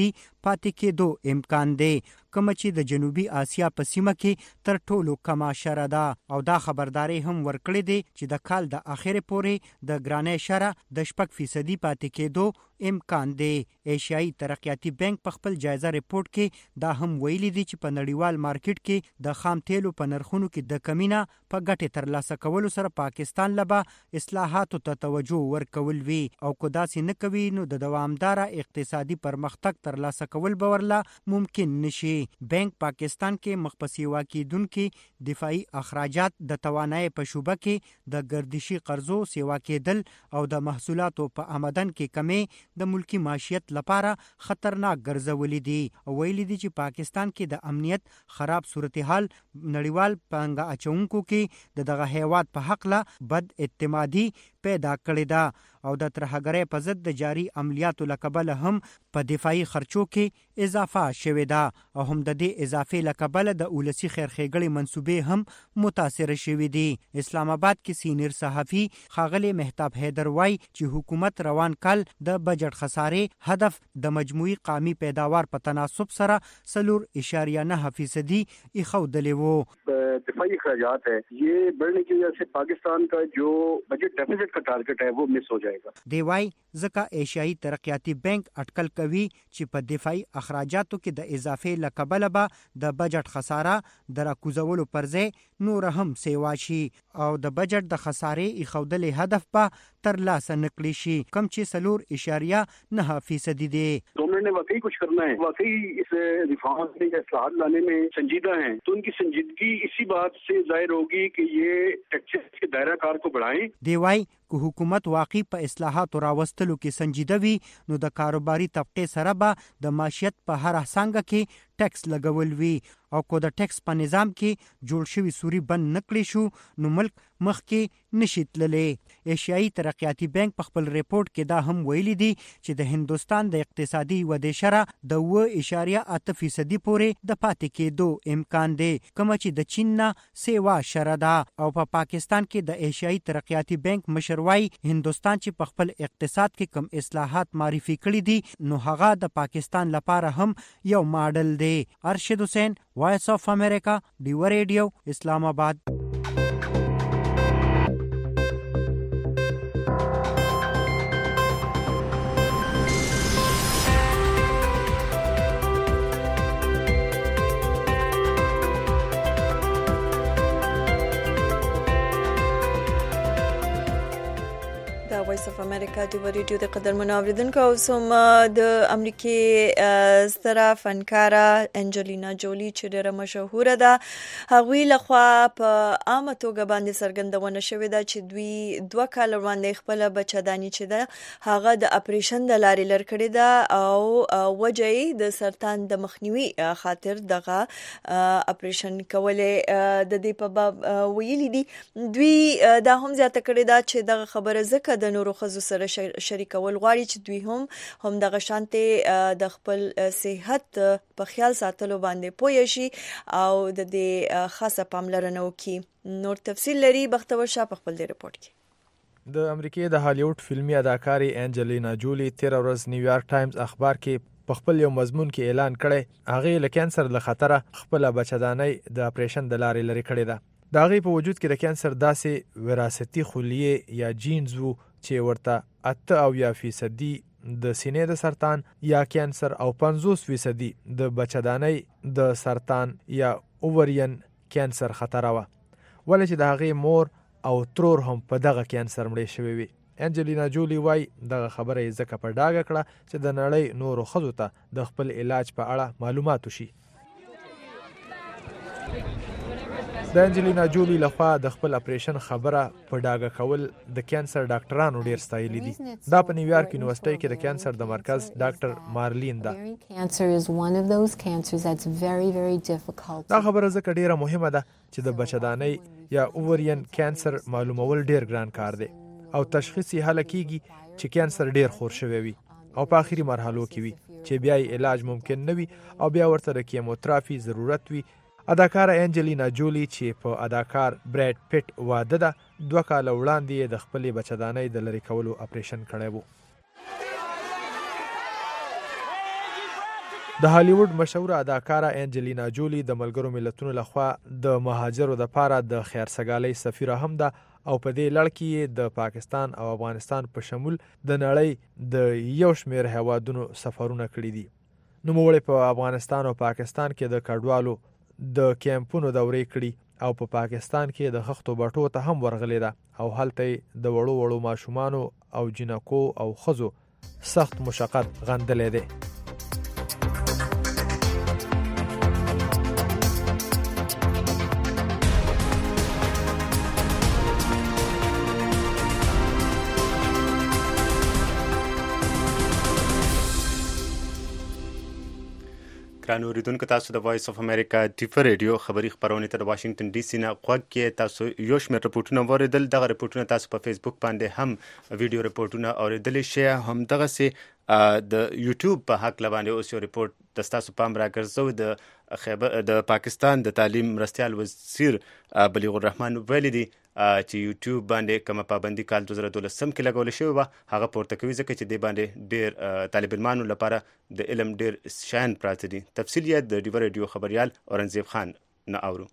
پاتې کېدو امکان دی، کوم چې د جنوبي آسیا په سیمه کې تر ټولو کمه شره ده. او دا خبرداري هم ورکړې دی چې د کال د اخرې پورې د ګرانۍ شره د شپږ فیصدي پاتې کېدو امکان دی. ایشیایي ترقیاتي بانک په خپل جایزه ریپورت کې دا هم ویلي دی چې په نړیوال مارکیټ کې د خام تیلو په نرخونو کې د کمینه په ګټې ترلاسه کولو سره پاکستان لبه اصلاحاتو ته توجه ورکول وي، او که داسې نه کوي نو د دوامداره اقتصادي پرمختګ ترلاسه کول به ورله ممکن نشي. بانک پاکستان کې مخ په سیوا کېدونکي دفاعي اخراجات، د توانایۍ په شوبه کې د ګردشي قرضو سیوا کېدل او د محصولاتو په آمدن کې کمی د ملکی معیشت لپاره خطرناک ګرځولې دي. او ویلي دي چې پاکستان کې د امنیت خراب صورتحال نړیوال پانګه اچونکو کې د دغه هیواد په حق له بد اعتمادي پیدا کړې ده، او د ترهګرۍ په ضد د جاري عملیاتو له کبله هم په دفاعي خرچو کې اضافه شوې ده، او هم د دې اضافې له کبله د ولسي خیرښېګړې منصوبې هم متاثره شوې دي. اسلام آباد کې سینیر صحافي ښاغلی مهتاب حیدر وایي چې حکومت روان کال د بجټ خسارې هدف د مجموعي قومي پیداوار په تناسب سره څلور اشاریه نهه فیصدي ایښودلی و. دفاعی اخراجات ہے یہ بڑھنے کی وجہ سے پاکستان کا جو بجٹ ڈیفیسٹ کا ٹارگٹ ہے وہ مس ہو جائے گا. دی وايي ځکه ایشیایي ترقیاتي بانک اټکل کوي چې په دفاعي اخراجاتو کې د اضافې له کبله به د بجټ خساره د راکوزولو پر ځای نور هم سیوا شي، او د بجټ د خسارې ایښودلې هدف به ترلاسه نه کړی شي، کم چې څلور اشاریه نهه فیصدي دی. گورنمنٹ نے واقعی کچھ کرنا ہے، واقعی اس ریفارمز میں اصلاحات لانے میں سنجیدہ ہیں، تو ان کی سنجیدگی اسی بات سے ظاہر ہوگی کہ یہ ٹیکسز کے دائرہ کار کو بڑھائیں. دی وايي که حکومت واقعي په اصلاحاتو راوستلو کې سنجیده وي نو د کاروباري طبقې سره به د معیشت په هر څانګه کې ټیکس لګول وي، او که د ټیکس په نظام کې جوړ شوي سوري بند نه کړی شو نو ملک مخکې نشي تللی. ایشیایي ترقیاتي بانک په خپل ریپورت کې دا هم ویلي دي چې د هندوستان د اقتصادي ودې شره د اوه اشاریه اته فیصدي پورې د پاتې کېدو امکان دی، کومه چې د چین نه سیوا شره ده. او په پا پاکستان کې د ایشیایي ترقیاتي بانک مشر وایي هندوستان چې په خپل اقتصاد کې کم اصلاحات معرفي کړي دي نو هغه د پاکستان لپاره هم یو ماډل دی. ارشد حسین، وایس آف امریکا، ډیو ریډیو، اسلام آباد. وایس اف امریکا ټي ریډیو د قدرمنو اوریدونکو او سم د امریکای ستره فنکاره انجلینا جولی چې ډیره مشهوره ده، هغوی لخوا په عامه توګه باندې څرګندونه شوې ده چې دوی دوه کال وړاندې خپل بچه‌داني چې ده هغه د اپریشن د لارې لر کړې ده، او وجه یې د سرطان د مخنیوي خاطر دغه اپریشن کولې د دې په باب ویلي دي. دوی دا هم زیاته کړې ده چې دغه خبره ځکه د نورو ښځو سره شریکول غواړي چې دوی هم هم دغه شانتې د خپل صحت په خیال ساتلو باندې پوه شي او د دې خاصه پاملرنه وکړي. نور تفصیل لري بختور شاه په خپل ریپورت کې. د امریکای د هالیوډ فلمي اداکاري انجلینا جولی تیر ورځ نیویارک ټایمز اخبار کې په خپل یو مضمون کې اعلان کړی هغه له کانسر له خطره خپل بچدانۍ د اپریشن د لارې لري کړی ده. د هغې په وجود کې د کانسر داسې وراثتي خلیې یا جینز وو چې ورته اته اویا فیصدي د سینې د سرطان یا کانسر او پنځوس فیصدي د بچدانۍ د سرطان یا اوورین کانسر خطر وه، ولې چې د هغې مور او ترور هم په دغه کانسر مړې شوې وي. انجلینا جولی وای دغه خبره یې ځکه په ډاګه کړه چې د نړۍ نورو ښځو ته د خپل علاج په اړه معلومات وشي. د انجلینا جولی لخوا د خپل اپریشن خبره په ډاګه کول د کانسر ډاکټرانو ډیر ستایلي دي. دا په نیویارک یونیورسيټي کې د کانسر د مرکز ډاکټر مارلین ده. دا خبره ځکه ډیره مهمه ده چې د بچدانۍ یا اوورین کانسر معلومول ډیر ګران کار دی او تشخیص یې هله کیږي چې کانسر ډیر خور شوی وي او په آخري مرحلو کې وي چې بیا یې علاج ممکن نه وي او بیا ورته د کیموتراپي ضرورت وي. اداکاره انجلینا جولی چې په اداکار براد پیټ واده ده دوه کاله وړاندې د خپلې بچدانۍ د لرې کولو اپریشن کړی و. د هالیوډ مشهوره اداکاره انجلینا جولی د ملګرو ملتونو لخوا د مهاجرو لپاره د خیرسګالۍ سفیره هم ده او په دې لړ کې د پاکستان او افغانستان په شمول د نړۍ د یو شمېر هیوادونو سفرونه کړي دي. نوموړی په افغانستان او پاکستان کې د کډوالو د کیمپونو دورې کړي او په پا پاکستان کې د خښتو بټو ته هم ورغلې ده او هلته د وړو وړو ماشومانو او جنکو او ښځو سخت مشقت غندلی دی. ګرانو اوریدونکو، تاسو د وایس اف امریکا ټیفر ریډیو خبری خبرونه ته د واشنگټن ډي سي نه غوږ کې تاسو یو شمېر رپورټونه واوریدل. دغه رپورټونه تاسو په فیسبوک باندې هم ویډیو رپورټونه اوریدلی شئ. هم دغسې د یوټیوب په حق باندې اوس یو رپورټ د ستاسو پام راګرځو. د خیبر د پاکستان د تعلیم مرستیال وزیر بلیغ الرحمن ویلي دي چې یوټیوب باندې کومه پابندي کال دوه زره دولسم کې لګول شوې وه هغه پورته کوي ځکه چې دې باندې ډېر طالب علمانو لپاره د علم ډېر شیان پراته دي. تفصیل یې د ډیور ریډیو خبریال اورنګزیب خان نه اورو.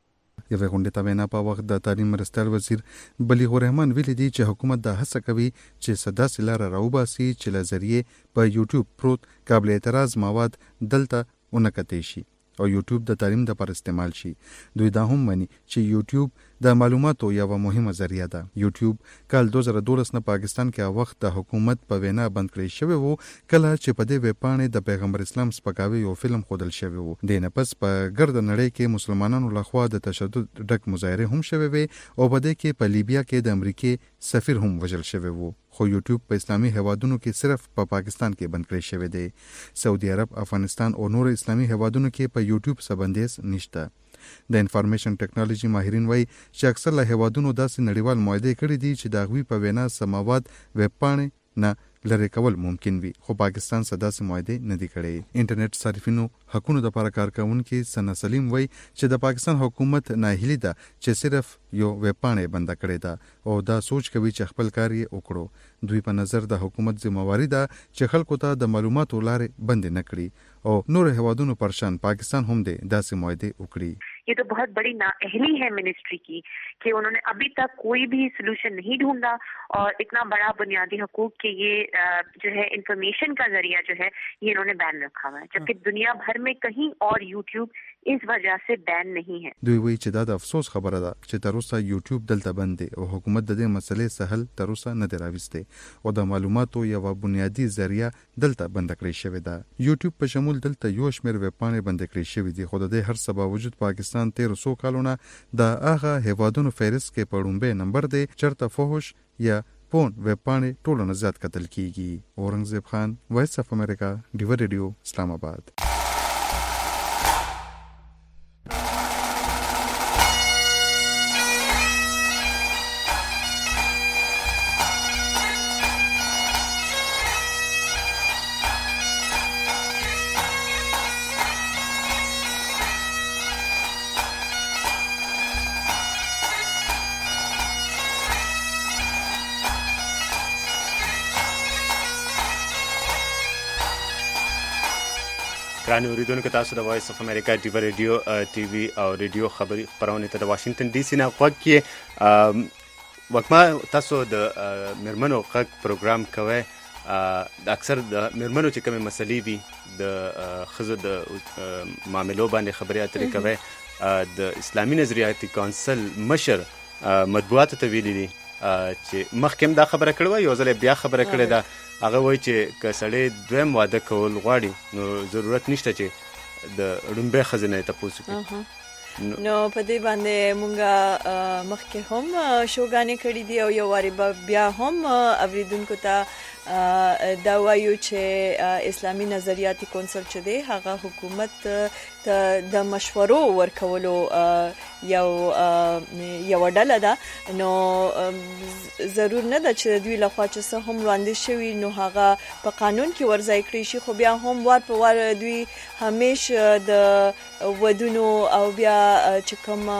یوه غونډې ته وینا په وخت د تعلیم مرستیال وزیر بلیغ الرحمن ویلي دي چې حکومت دا هڅه کوي چې څه داسې لاره راوباسي چې له ذریعې په یوټیوب پروت قابل اعتراض مواد دلته ونه کتلی شي او یوټیوب د تعلیم لپاره استعمال شي. دوی دا هم مني چې یوټیوب د معلوماتو یوه مهمه ذریعہ ده. یوټیوب کال دوه زره دولس نه پاکستان کې وخت د حکومت په وینا بند کړی شوی وو کله چې په دې ویب پاڼې د پیغمبر اسلام سپکاوي یو فلم ښودل شوی وو. دې نه پس په ګرد نړۍ کې مسلمانانو لخوا د تشدد ډک مظاهرې هم شوی وي او په دې کې په لیبیا کې د امریکې سفیر هم وژل شوی وو. خو یوټیوب په اسلامي هیوادونو کې صرف په پا پاکستان کې بند کړی شوی دی. سعودي عرب، افغانستان او نور اسلامي هیوادونو کې په یوټیوب څه بندیز نشته. د انفارمیشن ټیکنالوژي ماهرین وایي چې اکثر له هیوادونو داسې نړیوال معاهدې کړي دي چې د هغوی په وینا څه مواد ویب پاڼې نه لرې کول ممکن وي، خو پاکستان څه داسې معاهدې نه دي کړې. انټرنیټ صارفینو حقونو دپاره کار کوونکي ثنا سلیم وایي چې د پاکستان حکومت ناهیلي ده چې صرف یو ویب پاڼه بنده کړې ده او دا سوچ کوي چې خپل کار یې وکړو. دوی په نظر د حکومت ذمہواری ده چې خلکو ته د معلوماتو لارې بندې نه کړي او نور هیوادونو پرشان پاکستان هم دې داسې معاهدې وکړي. ये तो बहुत बड़ी नाअहली है मिनिस्ट्री की कि उन्होंने अभी तक कोई भी सोल्यूशन नहीं ढूंढा और इतना बड़ा बुनियादी हकूक के ये जो है इंफॉर्मेशन का जरिया जो है ये इन्होंने बैन रखा हुआ है, जबकि दुनिया भर में कहीं और यूट्यूब इस वजह से बैन नहीं है. دوی وایي چې دا د افسوس خبره ده چې تر اوسه یوټیوب دلته بند دی او حکومت د دې مسلې څه حل تر اوسه نه دی راوستی او د معلوماتو یوه بنیادي ذریعه دلته بند کړې شوې ده. یوټیوب په شمول دلته یو شمېر ویب پاڼې بند کړې شوې دي، خو د دې هر څه باوجود پاکستان تیرو څو کالونه د هغه هیوادونو فهرست کې په لومړي نمبر دی چېرته فحش یا پون ویب پاڼې ټولو نه زیات کتل کیږي. اورنګزیب خان، وایس اف امریکا، ډیور ریډیو، اسلام آباد. ګرانو اوریدونکو، تاسو د وایس اف امریکا ډیور ریډیو ټي وي او ریډیو خبري خپرونې ته د واشنگټن ډي سي نه غوږ کې وکما تاسو د میرمنو غږ پروګرام کوئ. د اکثر د میرمنو چې کومې مسلې وي د ښځو د معاملو باندې خبرې اترې کوئ. د اسلامي نظریاتي کونسل مشر مطبوعاتو ته ویلي دي چې مخکې هم دا خبره کړې وه، یو ځل بیا خبره کړې ده. هغه وایي چې که سړی دویم واده کول غواړي نو ضرورت نشته چې د ړومبۍ ښځې نه یې تپوس وکړي. نو په دې باندې مونږ مخکې هم شوګانې کړي دي او یو وارې بیا هم اوریدونکو ته دا وایو چې اسلامي نظریاتي کونسل چې دی هغه حکومت ته د مشورو ورکولو یو یو ډله ده. نو ضرور نه ده چې دوی لخوا چې څه هم وړاندې شوي نو هغه په قانون کې ورځای کړی شي، خو بیا هم وار په وار دوی همیش د ودونو او بیا چې کوم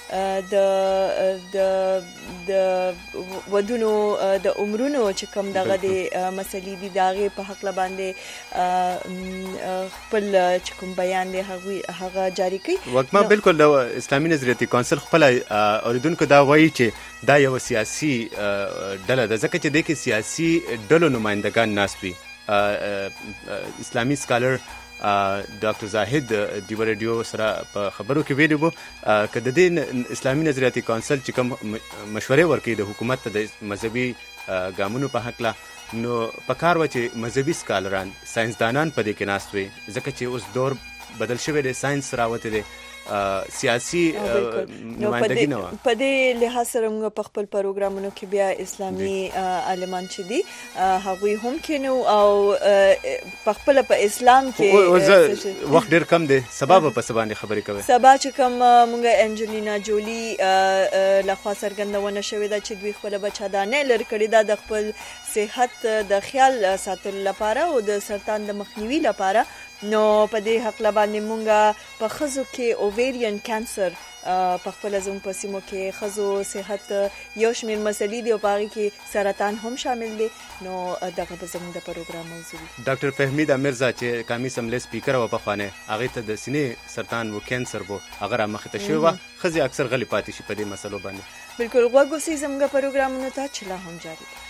د د د ودونو د عمرونو چې کوم دغه د مسلې دي داغه په حق باندې خپل چې کوم بیان دی هغه هغه جاری کړي. وکما بالکل د اسلامي نظریاتي کونسل خپل اوریدونکو دا وایي چې دا یو سیاسي ډله ده ځکه چې د کې سیاسي ډلو نمائندگان ناست وي. اسلامي سکالر ډاکټر زاهد دیو ریډیو سره په خبرو کې ویلي وو چې د دې اسلامي نظریاتي کونسل چې کوم مشورې ورکوي د حکومت ته د مذهبي ګامونو په حق لا نو پکار و چې مذهبي سکالران ساينسدانان په دې کې ناست وي ځکه چې اوس دور بدل شوی دی ساينس راوته دی سیاسي نمائندګي نه و. په دې لحاظ سره موږ په خپل پروګرامونو کې بیا اسلامي عالمان چې دي هغوی هم کینو او په خپل په اسلام کې وخت ډیر کم دی سبب په سبانه خبرې کوي. سبا چې کوم موږ انجلینا جولی لخوا څرګندونه شوې ده چې دوی خپل بچادانه لر کړی ده د خپل صحت د خیال ساتلو لپاره او د سرطان د مخنیوي لپاره. نو په دې حق باندې مونږه په خزو کې اوویرین کانسر په خپل زوم په سیمو کې خزو صحت یو شمېر مسلې دي او په هغې کې سرطان هم شامل دی. نو دغه به زموږ د پروګرام موضوع وي. ډاکټر فهمید امیرزا چې قومي اسمبلې سپیکر وه پخوانۍ هغې ته د سینې سرطان و کینسر و هغه رامخې ته شوې وه. ښځې اکثر غلې پاتې شي په دې مسلو باندې. بالکل غوږ اوسئ زموږ پروګرامونو ته چې لا هم جاري دي.